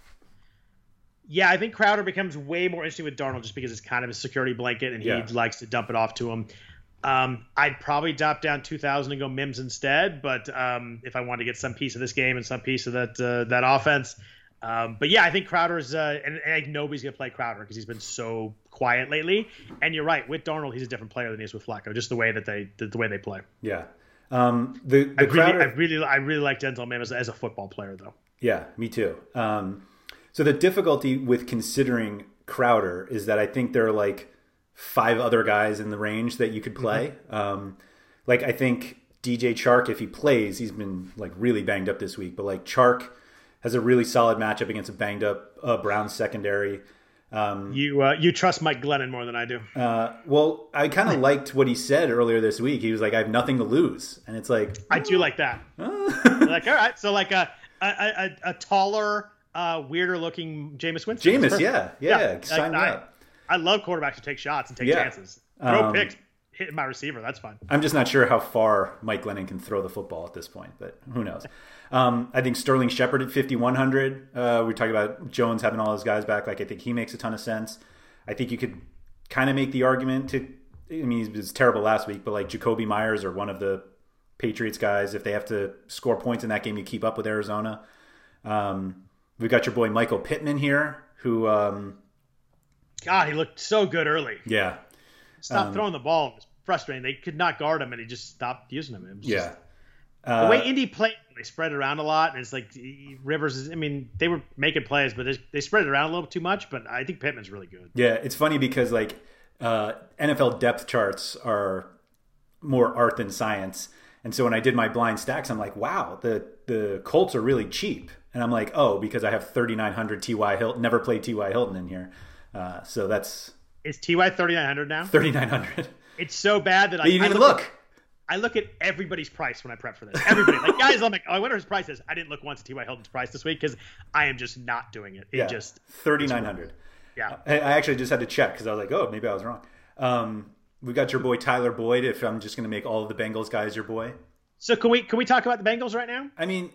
Speaker 4: Yeah, I think Crowder becomes way more interesting with Darnold just because it's kind of a security blanket and he likes to dump it off to him. I'd probably drop down 2,000 and go Mims instead, but if I wanted to get some piece of this game and some piece of that offense. But yeah, I think Crowder's and nobody's going to play Crowder because he's been so quiet lately. And you're right, with Darnold, he's a different player than he is with Flacco, just the way that they play.
Speaker 5: Yeah.
Speaker 4: I really like Denzel Mims as a football player, though.
Speaker 5: Yeah, me too. So the difficulty with considering Crowder is that I think there are like 5 other guys in the range that you could play. Like I think DJ Chark, if he plays, he's been like really banged up this week. But like Chark has a really solid matchup against a banged up Browns secondary.
Speaker 4: You trust Mike Glennon more than I do.
Speaker 5: Well, I kind of liked what he said earlier this week. He was like, "I have nothing to lose," and it's like
Speaker 4: I do like that. Like, all right, so like a taller, weirder looking Jameis Winston.
Speaker 5: Yeah. Sign me up.
Speaker 4: I love quarterbacks who take shots and take chances. Throw picks, hitting my receiver. That's fine.
Speaker 5: I'm just not sure how far Mike Glennon can throw the football at this point, but who knows? I think Sterling Shepard at 5,100. We talked about Jones having all his guys back. Like I think he makes a ton of sense. I think you could kind of make the argument to. I mean, he was terrible last week, but like Jacoby Myers or one of the Patriots guys, if they have to score points in that game, you keep up with Arizona. We've got your boy Michael Pittman here, who.
Speaker 4: God, he looked so good early.
Speaker 5: Yeah.
Speaker 4: Stopped throwing the ball. It was frustrating. They could not guard him, and he just stopped using him. The way Indy played, they spread it around a lot, and it's like Rivers. They were making plays, but they spread it around a little too much. But I think Pittman's really good.
Speaker 5: Yeah, it's funny because like NFL depth charts are more art than science, and so when I did my blind stacks, I'm like, wow, the Colts are really cheap, and I'm like, oh, because I have 3,900 T.Y. Hilton, never played T.Y. Hilton in here, so that's
Speaker 4: is T.Y. 3,900 now?
Speaker 5: 3,900.
Speaker 4: It's so bad that
Speaker 5: you didn't even look.
Speaker 4: I look at everybody's price when I prep for this. Everybody. Like, guys, I'm like, oh, I wonder his price is. I didn't look once at T.Y. Hilton's price this week because I am just not doing it. It just
Speaker 5: 3,900.
Speaker 4: Yeah.
Speaker 5: I actually just had to check because I was like, oh, maybe I was wrong. We got your boy Tyler Boyd, if I'm just going to make all of the Bengals guys your boy.
Speaker 4: So can we talk about the Bengals right now?
Speaker 5: I mean,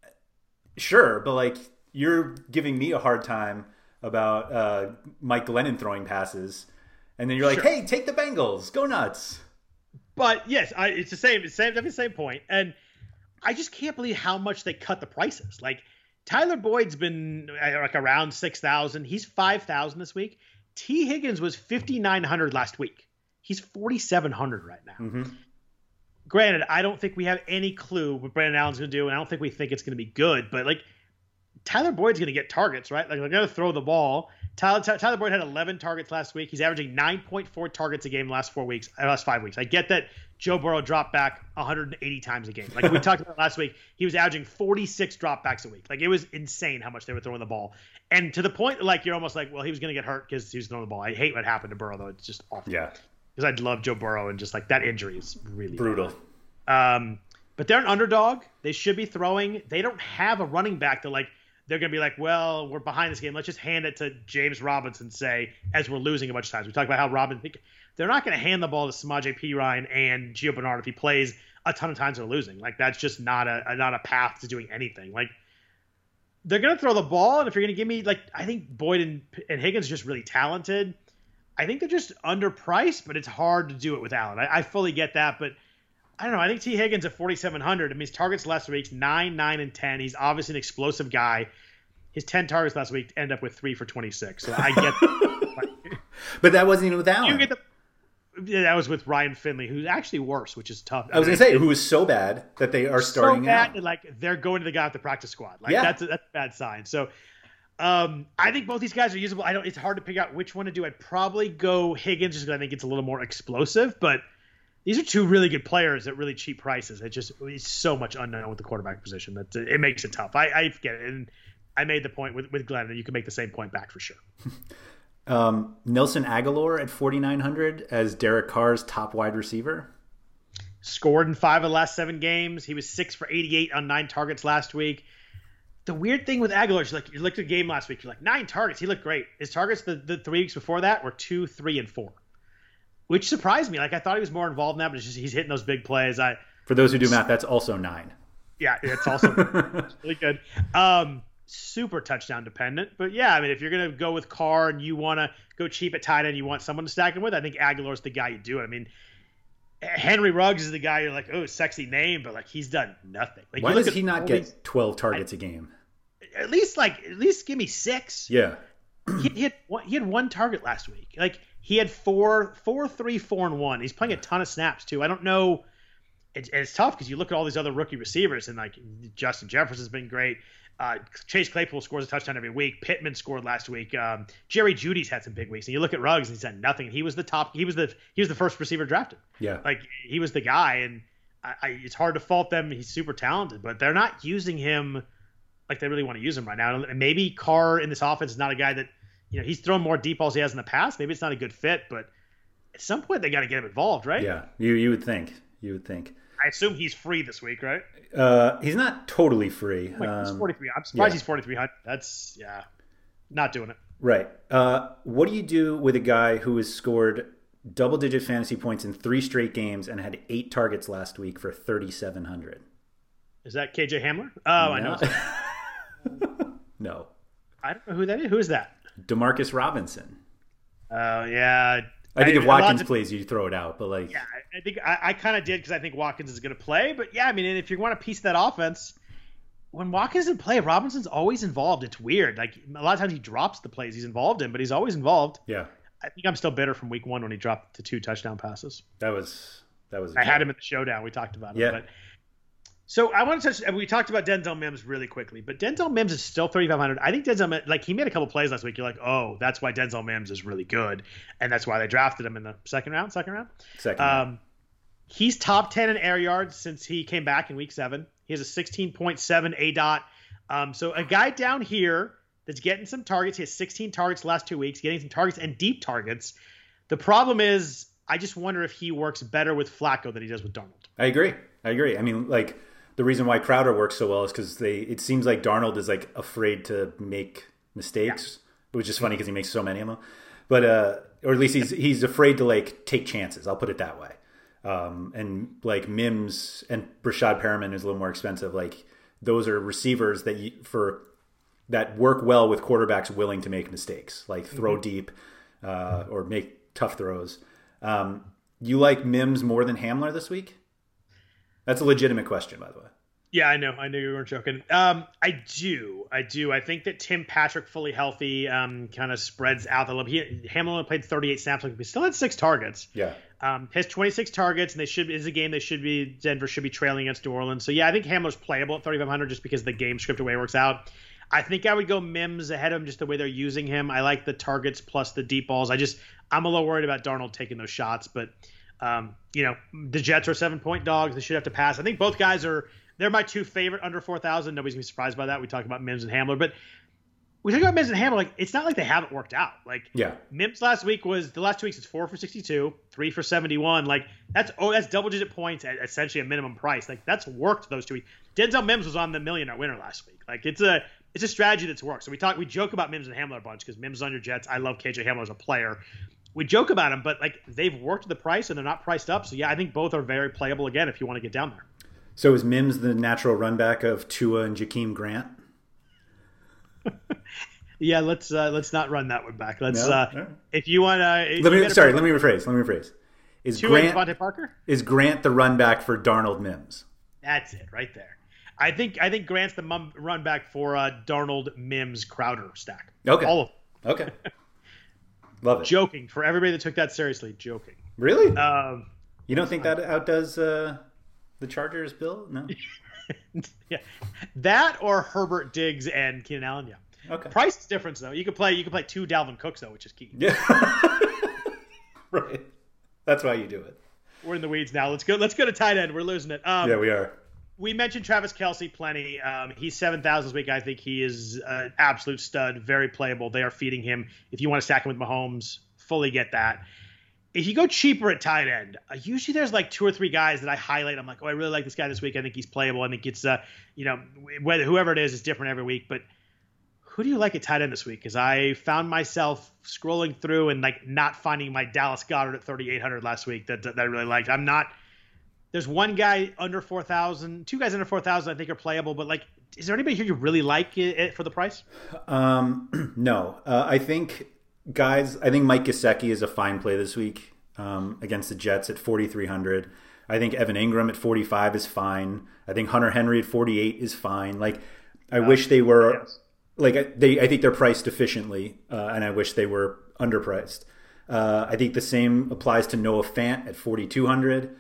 Speaker 5: sure, but like you're giving me a hard time about Mike Glennon throwing passes, and then you're like, hey, take the Bengals, go nuts.
Speaker 4: But yes, it's the same point, and I just can't believe how much they cut the prices. Like Tyler Boyd's been like around 6,000. He's 5,000 this week. T. Higgins was 5,900 last week. He's 4,700 right now.
Speaker 5: Mm-hmm.
Speaker 4: Granted, I don't think we have any clue what Brandon Allen's going to do, and I don't think we think it's going to be good. But like Tyler Boyd's going to get targets, right? Like they're going to throw the ball. Tyler Boyd had 11 targets last week. He's averaging 9.4 targets a game the last 5 weeks. I get that Joe Burrow dropped back 180 times a game. Like we talked about last week, he was averaging 46 dropbacks a week. Like it was insane how much they were throwing the ball. And to the point that like you're almost like, well, he was going to get hurt because he was throwing the ball. I hate what happened to Burrow though. It's just awful.
Speaker 5: Yeah.
Speaker 4: Because I love Joe Burrow and just like that injury is really
Speaker 5: brutal.
Speaker 4: Bad. But they're an underdog. They should be throwing. They don't have a running back that like they're going to be like, well, we're behind this game. Let's just hand it to James Robinson, say, as we're losing a bunch of times. We talked about how they're not going to hand the ball to Samaje Perine and Gio Bernard if he plays a ton of times they're losing. Like that's just not a path to doing anything. Like they're going to throw the ball, and if you're going to give me like, I think Boyd and Higgins are just really talented. I think they're just underpriced, but it's hard to do it with Allen. I fully get that, but I don't know. I think T. Higgins at 4,700. I mean, his targets last week 9, 9, and 10. He's obviously an explosive guy. His 10 targets last week end up with 3 for 26. So I get that.
Speaker 5: But that wasn't even with Allen.
Speaker 4: That was with Ryan Finley, who's actually worse, which is tough.
Speaker 5: I was going to say, who is so bad that they are starting
Speaker 4: so bad
Speaker 5: out.
Speaker 4: That, like, they're going to the guy at the practice squad. Like, that's a bad sign. So I think both these guys are usable. It's hard to pick out which one to do. I'd probably go Higgins just because I think it's a little more explosive, but these are two really good players at really cheap prices. It's so much unknown with the quarterback position that it makes it tough. I get it. And I made the point with Glenn that you can make the same point back for sure.
Speaker 5: Nelson Aguilar at 4,900 as Derek Carr's top wide receiver.
Speaker 4: Scored in 5 of the last 7 games. He was 6 for 88 on 9 targets last week. The weird thing with Aguilar is you looked at the game last week, you're like, 9 targets. He looked great. His targets the 3 weeks before that were 2, 3, and 4, which surprised me. I thought he was more involved in that, but it's just he's hitting those big plays.
Speaker 5: For those who do math, that's also 9.
Speaker 4: Yeah, it's also really good. Super touchdown dependent. But yeah, I mean, if you're going to go with Carr and you want to go cheap at tight end, you want someone to stack him with, I think Aguilar's the guy you do it. I mean, Henry Ruggs is the guy you're like, oh, sexy name, but he's done nothing.
Speaker 5: Why does he not get 12 targets a game?
Speaker 4: At least give me 6.
Speaker 5: Yeah.
Speaker 4: He had 1 target last week. He had 4, 3, 4, and 1. He's playing a ton of snaps too. I don't know. It's tough because you look at all these other rookie receivers and Justin Jefferson's been great. Chase Claypool scores a touchdown every week. Pittman scored last week. Jerry Jeudy's had some big weeks. And you look at Ruggs and he's had nothing. He was the top. He was the first receiver drafted.
Speaker 5: Yeah.
Speaker 4: He was the guy, and it's hard to fault them. He's super talented, but they're not using him like they really want to use him right now. And maybe Carr in this offense is not a guy that he's thrown more deep balls he has in the past. Maybe it's not a good fit, but at some point they got to get him involved, right?
Speaker 5: Yeah. You would think.
Speaker 4: I assume he's free this week, right?
Speaker 5: He's not totally free.
Speaker 4: He's 43. I'm surprised he's 4,300. That's not doing it.
Speaker 5: Right. What do you do with a guy who has scored double-digit fantasy points in 3 straight games and had 8 targets last week for 3,700?
Speaker 4: Is that KJ Hamler? Oh, no. I
Speaker 5: know. No.
Speaker 4: I don't know who that is. Who is that?
Speaker 5: Demarcus Robinson.
Speaker 4: Oh, yeah.
Speaker 5: I think if Watkins plays, you throw it out. But
Speaker 4: yeah, I think I kind of did because I think Watkins is going to play. But yeah, I mean, and if you want a piece of that offense, when Watkins doesn't play, Robinson's always involved. It's weird. A lot of times he drops the plays he's involved in, but he's always involved.
Speaker 5: Yeah.
Speaker 4: I think I'm still bitter from week 1 when he dropped the 2 touchdown passes.
Speaker 5: That was.
Speaker 4: I had him at the showdown. We talked about it.
Speaker 5: Yeah.
Speaker 4: But so I want to touch. We talked about Denzel Mims really quickly, but Denzel Mims is still 3,500. I think Denzel Mims, he made a couple plays last week. You're like, oh, that's why Denzel Mims is really good, and that's why they drafted him in the second round.
Speaker 5: Second.
Speaker 4: He's top 10 in air yards since he came back in week 7. He has a 16.7 ADOT. So a guy down here that's getting some targets. He has 16 targets the last 2 weeks, getting some targets and deep targets. The problem is, I just wonder if he works better with Flacco than he does with Darnold.
Speaker 5: I agree. I mean, the reason why Crowder works so well is because it seems like Darnold is afraid to make mistakes, which is funny because he makes so many of them. But or at least he's afraid to take chances. I'll put it that way. And Mims and Rashad Perriman is a little more expensive. Those are receivers that work well with quarterbacks willing to make mistakes, throw deep or make tough throws. You like Mims more than Hamler this week? That's a legitimate question, by the way.
Speaker 4: Yeah, I know you weren't joking. I do. I think that Tim Patrick, fully healthy, kind of spreads out a little. Hamler only played 38 snaps, but he still had 6 targets.
Speaker 5: Yeah.
Speaker 4: Has 26 targets, and is a game Denver should be trailing against New Orleans. So yeah, I think Hamler's playable at 3,500 just because the game script way it works out. I think I would go Mims ahead of him just the way they're using him. I like the targets plus the deep balls. I'm a little worried about Darnold taking those shots, but the Jets are 7-point dogs. They should have to pass. I think both guys they're my 2 favorite under 4,000. Nobody's gonna be surprised by that. We talked about Mims and Hamler, but we talk about Mims and Hamler. It's not like they haven't worked out. Mims last week the last 2 weeks. It's 4 for 62, 3 for 71. That's double-digit points at essentially a minimum price. That's worked those 2 weeks. Denzel Mims was on the millionaire winner last week. It's a strategy that's worked. So we joke about Mims and Hamler a bunch because Mims is on your Jets. I love KJ Hamler as a player. We joke about him, but they've worked the price and they're not priced up. So yeah, I think both are very playable again if you want to get down there.
Speaker 5: So is Mims the natural run back of Tua and Jakeem Grant?
Speaker 4: Yeah, let's not run that one back. Let's
Speaker 5: right.
Speaker 4: If you want to.
Speaker 5: Let me rephrase. Is
Speaker 4: Tua and Devontae Parker?
Speaker 5: Is Grant the run back for Darnold Mims?
Speaker 4: That's it right there. I think Grant's the run back for Darnold Mims Crowder stack.
Speaker 5: Okay.
Speaker 4: All of them.
Speaker 5: Okay. Love it.
Speaker 4: Joking for everybody that took that seriously. Joking.
Speaker 5: Really? You don't think that outdoes the Chargers, Bill? No.
Speaker 4: Yeah, that or Herbert, Diggs, and Keenan Allen. Yeah.
Speaker 5: Okay.
Speaker 4: Price is different though. You could play 2 Dalvin Cooks though, which is key.
Speaker 5: Yeah. Right. That's why you do it.
Speaker 4: We're in the weeds now. Let's go to tight end. We're losing it.
Speaker 5: Yeah, we are.
Speaker 4: We mentioned Travis Kelce plenty. He's 7,000 this week. I think he is an absolute stud, very playable. They are feeding him. If you want to stack him with Mahomes, fully get that. If you go cheaper at tight end, usually there's like 2 or 3 guys that I highlight. I'm like, oh, I really like this guy this week. I think he's playable. I think it's, whether whoever it is different every week. But who do you like at tight end this week? Because I found myself scrolling through and like not finding my Dallas Goedert at 3,800 last week that I really liked. There's one guy under 4,000, 2 guys under 4,000 I think are playable, but like, is there anybody here you really like it for the price?
Speaker 5: No. I think Mike Gesicki is a fine play this week against the Jets at 4,300. I think Evan Ingram at 45 is fine. I think Hunter Henry at 48 is fine. Like, I wish they were, yes. Like, I think they're priced efficiently, and I wish they were underpriced. I think the same applies to Noah Fant at 4,200.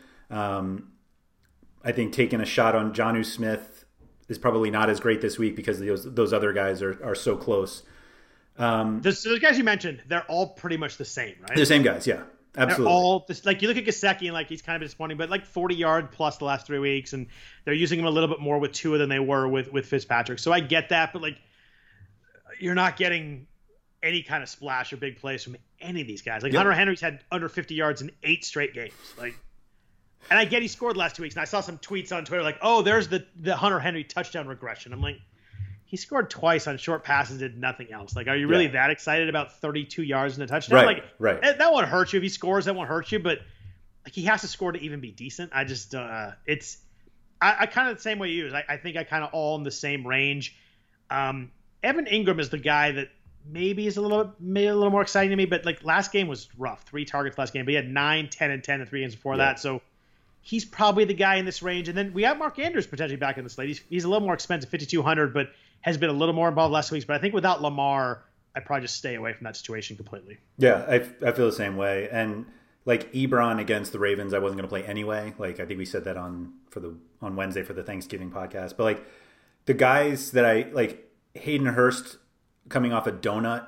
Speaker 5: I think taking a shot on Jonnu Smith is probably not as great this week because those other guys are so close.
Speaker 4: Those guys you mentioned, they're all pretty much the same, right?
Speaker 5: They're the same guys, yeah. Absolutely.
Speaker 4: They're all like, you look at Gesicki and like he's kind of disappointing, but like 40-yard plus the last 3 weeks, and they're using him a little bit more with Tua than they were with Fitzpatrick. So I get that, but like, you're not getting any kind of splash or big plays from any of these guys. Like, yep. Hunter Henry's had under 50 yards in 8 straight games. Like, and I get he scored the last 2 weeks, and I saw some tweets on Twitter like, oh, there's the Hunter Henry touchdown regression. I'm like, he scored twice on short passes, did nothing else. Like, are you really that excited about 32 yards and a touchdown?
Speaker 5: Right.
Speaker 4: That won't hurt you. If he scores, that won't hurt you. But like, he has to score to even be decent. I just, I kind of the same way you use. I think I kind of all in the same range. Evan Ingram is the guy that maybe is a little more exciting to me. But like, last game was rough. 3 targets last game, but he had 9, 10, and 10 in 3 games before that. So he's probably the guy in this range. And then we have Mark Andrews potentially back in the slate. He's a little more expensive, 5,200, but has been a little more involved last week. But I think without Lamar, I'd probably just stay away from that situation completely.
Speaker 5: Yeah, I feel the same way. And like Ebron against the Ravens, I wasn't going to play anyway. Like, I think we said that on Wednesday for the Thanksgiving podcast. But like, the guys that I like, Hayden Hurst coming off a donut.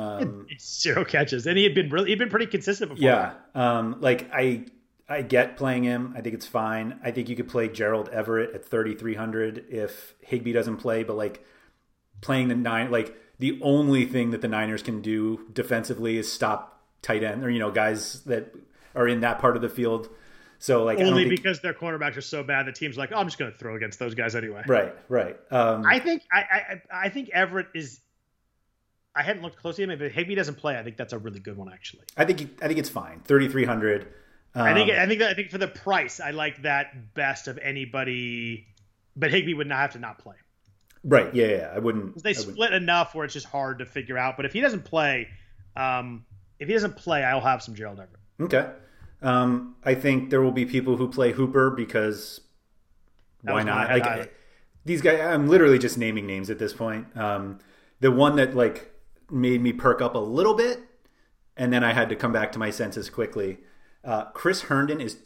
Speaker 4: 0 catches. And he'd been pretty consistent before.
Speaker 5: Yeah. Like, I get playing him. I think it's fine. I think you could play Gerald Everett at 3,300 if Higbee doesn't play. But like, playing the 9, like, the only thing that the Niners can do defensively is stop tight end or, guys that are in that part of the field. So like,
Speaker 4: because their cornerbacks are so bad, the team's like, oh, I'm just going to throw against those guys anyway.
Speaker 5: Right.
Speaker 4: I think Everett is. I hadn't looked closely at him. If Higbee doesn't play, I think that's a really good one, actually.
Speaker 5: I think it's fine. 3,300.
Speaker 4: I think for the price, I like that best of anybody. But Higbee would not have to not play.
Speaker 5: Right. Yeah. I wouldn't.
Speaker 4: They split enough where it's just hard to figure out. But if he doesn't play, I'll have some Gerald Everett.
Speaker 5: Okay. I think there will be people who play Hooper because why not? Like, these guys, I'm literally just naming names at this point. The one that like made me perk up a little bit, and then I had to come back to my senses quickly. Chris Herndon is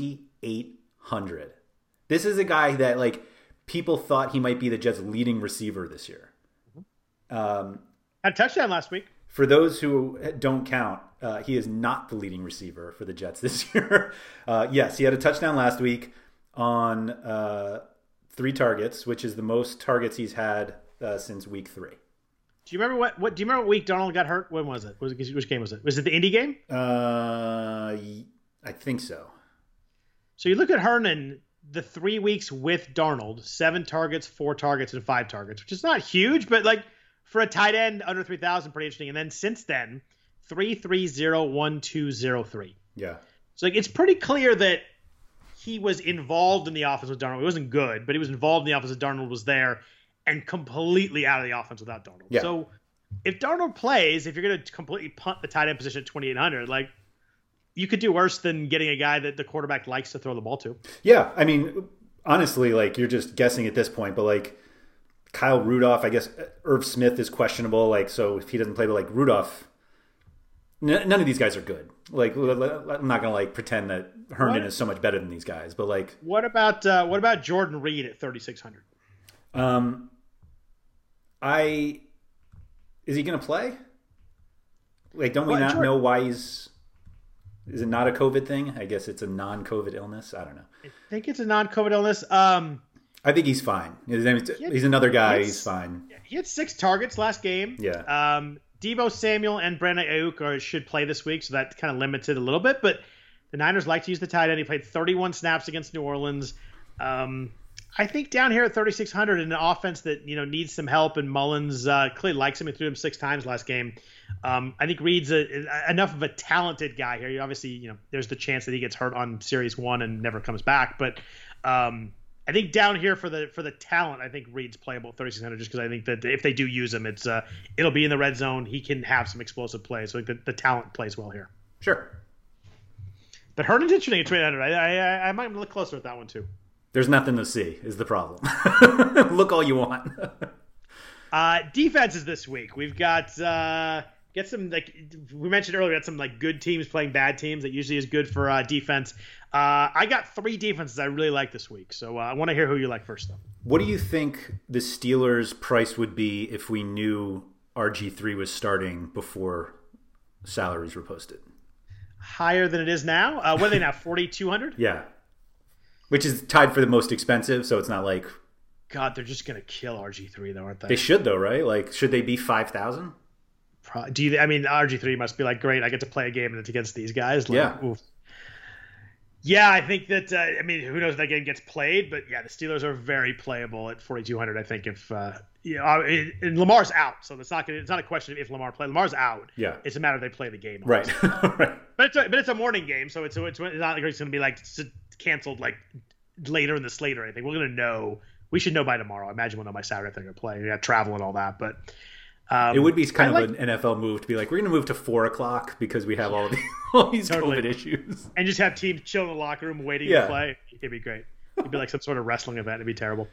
Speaker 5: 2,800. This is a guy that like people thought he might be the Jets' leading receiver this year.
Speaker 4: Had a touchdown last week.
Speaker 5: For those who don't count, he is not the leading receiver for the Jets this year. Yes, he had a touchdown last week on 3 targets, which is the most targets he's had since week 3.
Speaker 4: Do you remember what? Do you remember what week Darnold got hurt? When was it? Which game was it? Was it the Indy game?
Speaker 5: I think so.
Speaker 4: So you look at Herndon, the 3 weeks with Darnold, 7 targets, 4 targets, and 5 targets, which is not huge, but like for a tight end under 3,000, pretty interesting. And then since then, 3-3-0-1-2-0-3.
Speaker 5: Yeah.
Speaker 4: So like, it's pretty clear that he was involved in the offense with Darnold. He wasn't good, but he was involved in the offense. Darnold was there and completely out of the offense without Darnold.
Speaker 5: Yeah.
Speaker 4: So if Darnold plays, if you're going to completely punt the tight end position at 2,800, like, you could do worse than getting a guy that the quarterback likes to throw the ball to.
Speaker 5: Yeah. I mean, honestly, like, you're just guessing at this point, but like Kyle Rudolph, I guess Irv Smith is questionable. Like, so if he doesn't play, but like Rudolph, none of these guys are good. Like, I'm not going to like pretend that Herndon is so much better than these guys, but like,
Speaker 4: what about Jordan Reed at 3,600?
Speaker 5: Is he going to play? Like, don't we not know why he's? Is it not a COVID thing? I guess it's a non-COVID illness. I don't know.
Speaker 4: I think it's a non-COVID illness.
Speaker 5: I think he's fine. He's another guy. He's fine.
Speaker 4: He had 6 targets last game.
Speaker 5: Yeah.
Speaker 4: Deebo Samuel and Brandon Ayuk should play this week, so that kind of limits it a little bit. But the Niners like to use the tight end. He played 31 snaps against New Orleans. I think down here at 3,600 in an offense that needs some help, and Mullins clearly likes him and threw him 6 times last game. I think Reed's enough of a talented guy here. Obviously, there's the chance that he gets hurt on Series 1 and never comes back. But I think down here for the talent, I think Reed's playable at 3,600 just because I think that if they do use him, it'll be in the red zone. He can have some explosive plays. So I think the talent plays well here.
Speaker 5: Sure.
Speaker 4: But Herndon's interesting at 2,800. I might look closer at that one too.
Speaker 5: There's nothing to see is the problem. Look all you want.
Speaker 4: Defenses this week. We've got get some, like we mentioned earlier, we got some like good teams playing bad teams. That usually is good for defense. I got 3 defenses I really like this week. So I want to hear who you like first, though.
Speaker 5: What do you think the Steelers' price would be if we knew RG3 was starting before salaries were posted?
Speaker 4: Higher than it is now. What are they now? 4,200?
Speaker 5: Yeah. Which is tied for the most expensive, so it's not like...
Speaker 4: God, they're just going to kill RG3, though, aren't they?
Speaker 5: They should, though, right? Like, should they be 5,000?
Speaker 4: RG3 must be like, great, I get to play a game and it's against these guys. Like,
Speaker 5: yeah.
Speaker 4: Oof. Yeah, I think that, who knows if that game gets played, but yeah, the Steelers are very playable at 4,200, I think, if, and Lamar's out, so it's not a question of if Lamar plays. Lamar's out.
Speaker 5: Yeah.
Speaker 4: It's a matter of they play the game.
Speaker 5: Right. Right.
Speaker 4: But it's a morning game, so it's not like it's going to be like canceled like later in the slate or anything. We're going to know. We should know by tomorrow. I imagine we'll know by Saturday if they're going to play. We got travel and all that, but
Speaker 5: it would be kind of an NFL move to be like, we're going to move to 4:00 because we have all these
Speaker 4: totally.
Speaker 5: COVID issues,
Speaker 4: and just have teams chill in the locker room waiting to play. It'd be great. It'd be like some sort of wrestling event. It'd be terrible.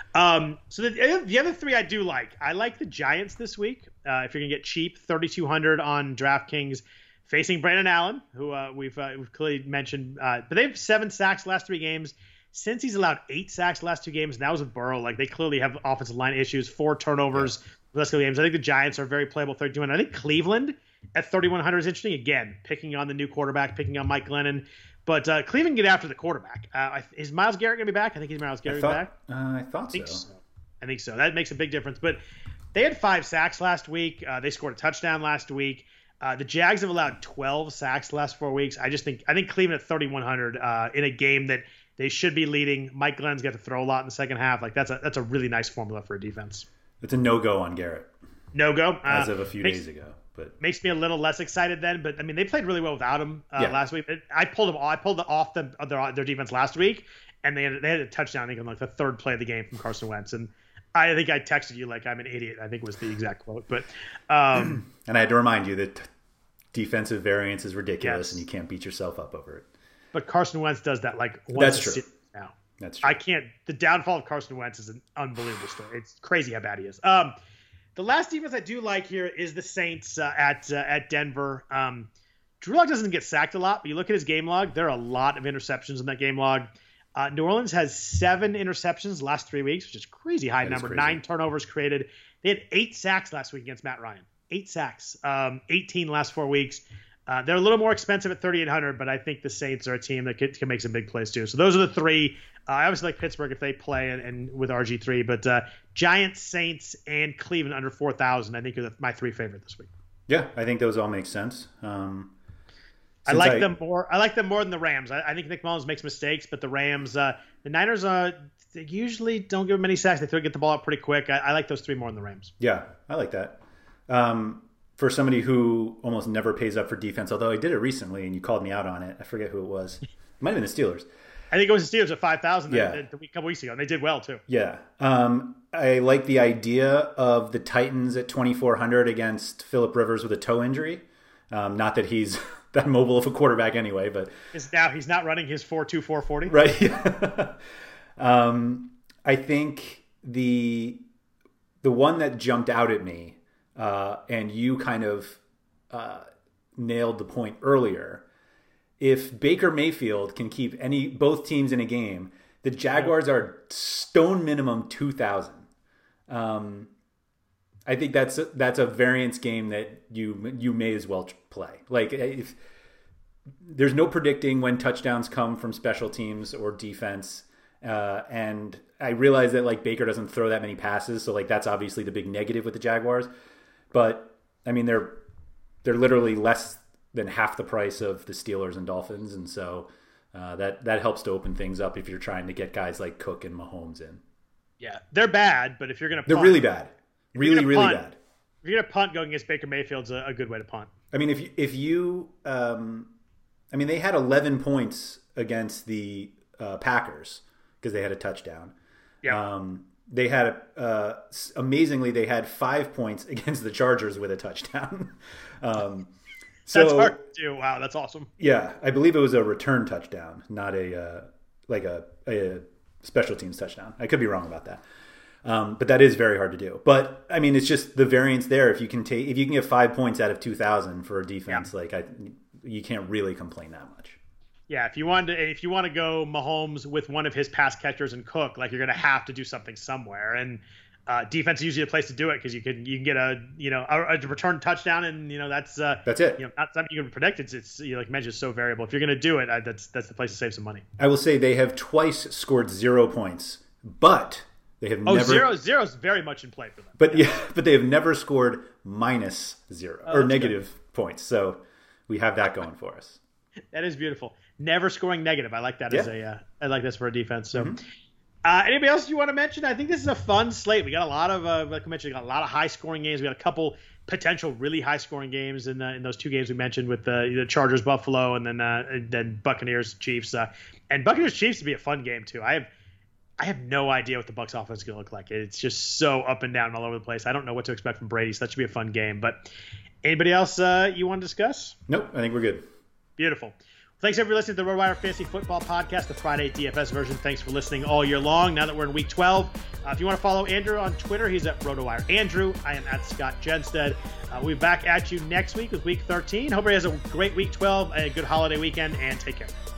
Speaker 4: So the other 3 I do like. I like the Giants this week. If you're going to get cheap, 3,200 on DraftKings, facing Brandon Allen, who we've clearly mentioned. But they have 7 sacks last 3 games. Since he's allowed 8 sacks the last 2 games, and that was with Burrow. Like, they clearly have offensive line issues, 4 turnovers the last couple games. I think the Giants are very playable, 3,200. I think Cleveland at 3,100 is interesting. Again, picking on the new quarterback, picking on Mike Glennon. But Cleveland get after the quarterback. Is Myles Garrett going to be back? I think Myles Garrett back.
Speaker 5: I think
Speaker 4: so. I think so. That makes a big difference. But they had 5 sacks last week. They scored a touchdown last week. The Jags have allowed 12 sacks the last 4 weeks. I think Cleveland at 3,100 in a game that they should be leading. Mike Glenn's got to throw a lot in the second half. Like that's a really nice formula for a defense.
Speaker 5: It's a no-go on Garrett.
Speaker 4: No-go?
Speaker 5: As of a few days ago. But
Speaker 4: makes me a little less excited then. But, they played really well without him last week. I pulled off their defense last week, and they had a touchdown, I think, on like the 3rd play of the game from Carson Wentz. And I think I texted you like I'm an idiot, I think was the exact quote. But
Speaker 5: and I had to remind you that defensive variance is ridiculous, and you can't beat yourself up over it.
Speaker 4: But Carson Wentz does that like once
Speaker 5: That's true.
Speaker 4: Now.
Speaker 5: That's true.
Speaker 4: I can't. The downfall of Carson Wentz is an unbelievable story. It's crazy how bad he is. The last defense I do like here is the Saints at Denver. Drew Lock doesn't get sacked a lot, but you look at his game log, there are a lot of interceptions in that game log. New Orleans has 7 interceptions the last 3 weeks, which is a crazy high number. 9 turnovers created. They had 8 sacks last week against Matt Ryan. 8 sacks. 18 the last 4 weeks. They're a little more expensive at 3,800, but I think the Saints are a team that can make some big plays too. So those are the 3. I obviously like Pittsburgh if they play and with RG3, but Giants, Saints, and Cleveland under 4,000 I think are my 3 favorite this week.
Speaker 5: Yeah, I think those all make sense.
Speaker 4: I like them more. I like them more than the Rams. I think Nick Mullins makes mistakes, but the Rams, the Niners, they usually don't give them many sacks. They get the ball out pretty quick. I like those 3 more than the Rams.
Speaker 5: Yeah, I like that. For somebody who almost never pays up for defense, although I did it recently and you called me out on it. I forget who it was. It might have been the Steelers.
Speaker 4: I think it was the Steelers at 5,000 a couple weeks ago, and they did well too.
Speaker 5: Yeah. I like the idea of the Titans at 2,400 against Phillip Rivers with a toe injury. Not that he's that mobile of a quarterback anyway, but
Speaker 4: he's not running his 4.2 4.40.
Speaker 5: Right. I think the one that jumped out at me, and you kind of nailed the point earlier. If Baker Mayfield can keep both teams in a game, the Jaguars are stone minimum 2,000. I think that's a variance game that you may as well play. Like if there's no predicting when touchdowns come from special teams or defense. And I realize that like Baker doesn't throw that many passes. So like that's obviously the big negative with the Jaguars. But I mean, they're literally less than half the price of the Steelers and Dolphins. And so that helps to open things up if you're trying to get guys like Cook and Mahomes in.
Speaker 4: Yeah, they're bad, but if you're going to punt,
Speaker 5: they're really bad. Really bad.
Speaker 4: If you're going to punt going against Baker Mayfield's a good way to punt.
Speaker 5: I mean, if you they had 11 points against the Packers because they had a touchdown.
Speaker 4: Yeah.
Speaker 5: They had amazingly they had 5 points against the Chargers with a touchdown. So
Speaker 4: that's hard to do. Wow, that's awesome.
Speaker 5: Yeah, I believe it was a return touchdown, not a special teams touchdown. I could be wrong about that. But that is very hard to do. But I mean, it's just the variance there. If you can get 5 points out of 2,000 for a defense, you can't really complain that much.
Speaker 4: Yeah, if you want to go Mahomes with one of his pass catchers and Cook, like you're going to have to do something somewhere. And defense is usually a place to do it because you can get a return touchdown, and that's it. Not something you can predict. It's like mentioned, it's so variable. If you're going to do it, that's the place to save some money.
Speaker 5: I will say they have twice scored 0 points, but they have never.
Speaker 4: Zero is very much in play for them.
Speaker 5: But they have never scored -0 or negative points. So we have that going for us.
Speaker 4: That is beautiful. Never scoring negative. I like that I like this for a defense. So. Anybody else you want to mention? I think this is a fun slate. We got a lot of, like I mentioned, got a lot of high-scoring games. We got a couple potential really high-scoring games in those two games we mentioned with the Chargers, Buffalo, and then Buccaneers, Chiefs. And Buccaneers, Chiefs would be a fun game too. I have no idea what the Bucs offense is going to look like. It's just so up and down all over the place. I don't know what to expect from Brady, so that should be a fun game. But anybody else you want to discuss?
Speaker 5: Nope, I think we're good.
Speaker 4: Beautiful. Thanks everybody for listening to the RotoWire Fantasy Football Podcast, the Friday DFS version. Thanks for listening all year long. Now that we're in Week 12, if you want to follow Andrew on Twitter, he's at RotoWire Andrew. I am at Scott Jenstead. We'll be back at you next week with Week 13. Hope everybody has a great Week 12, a good holiday weekend, and take care.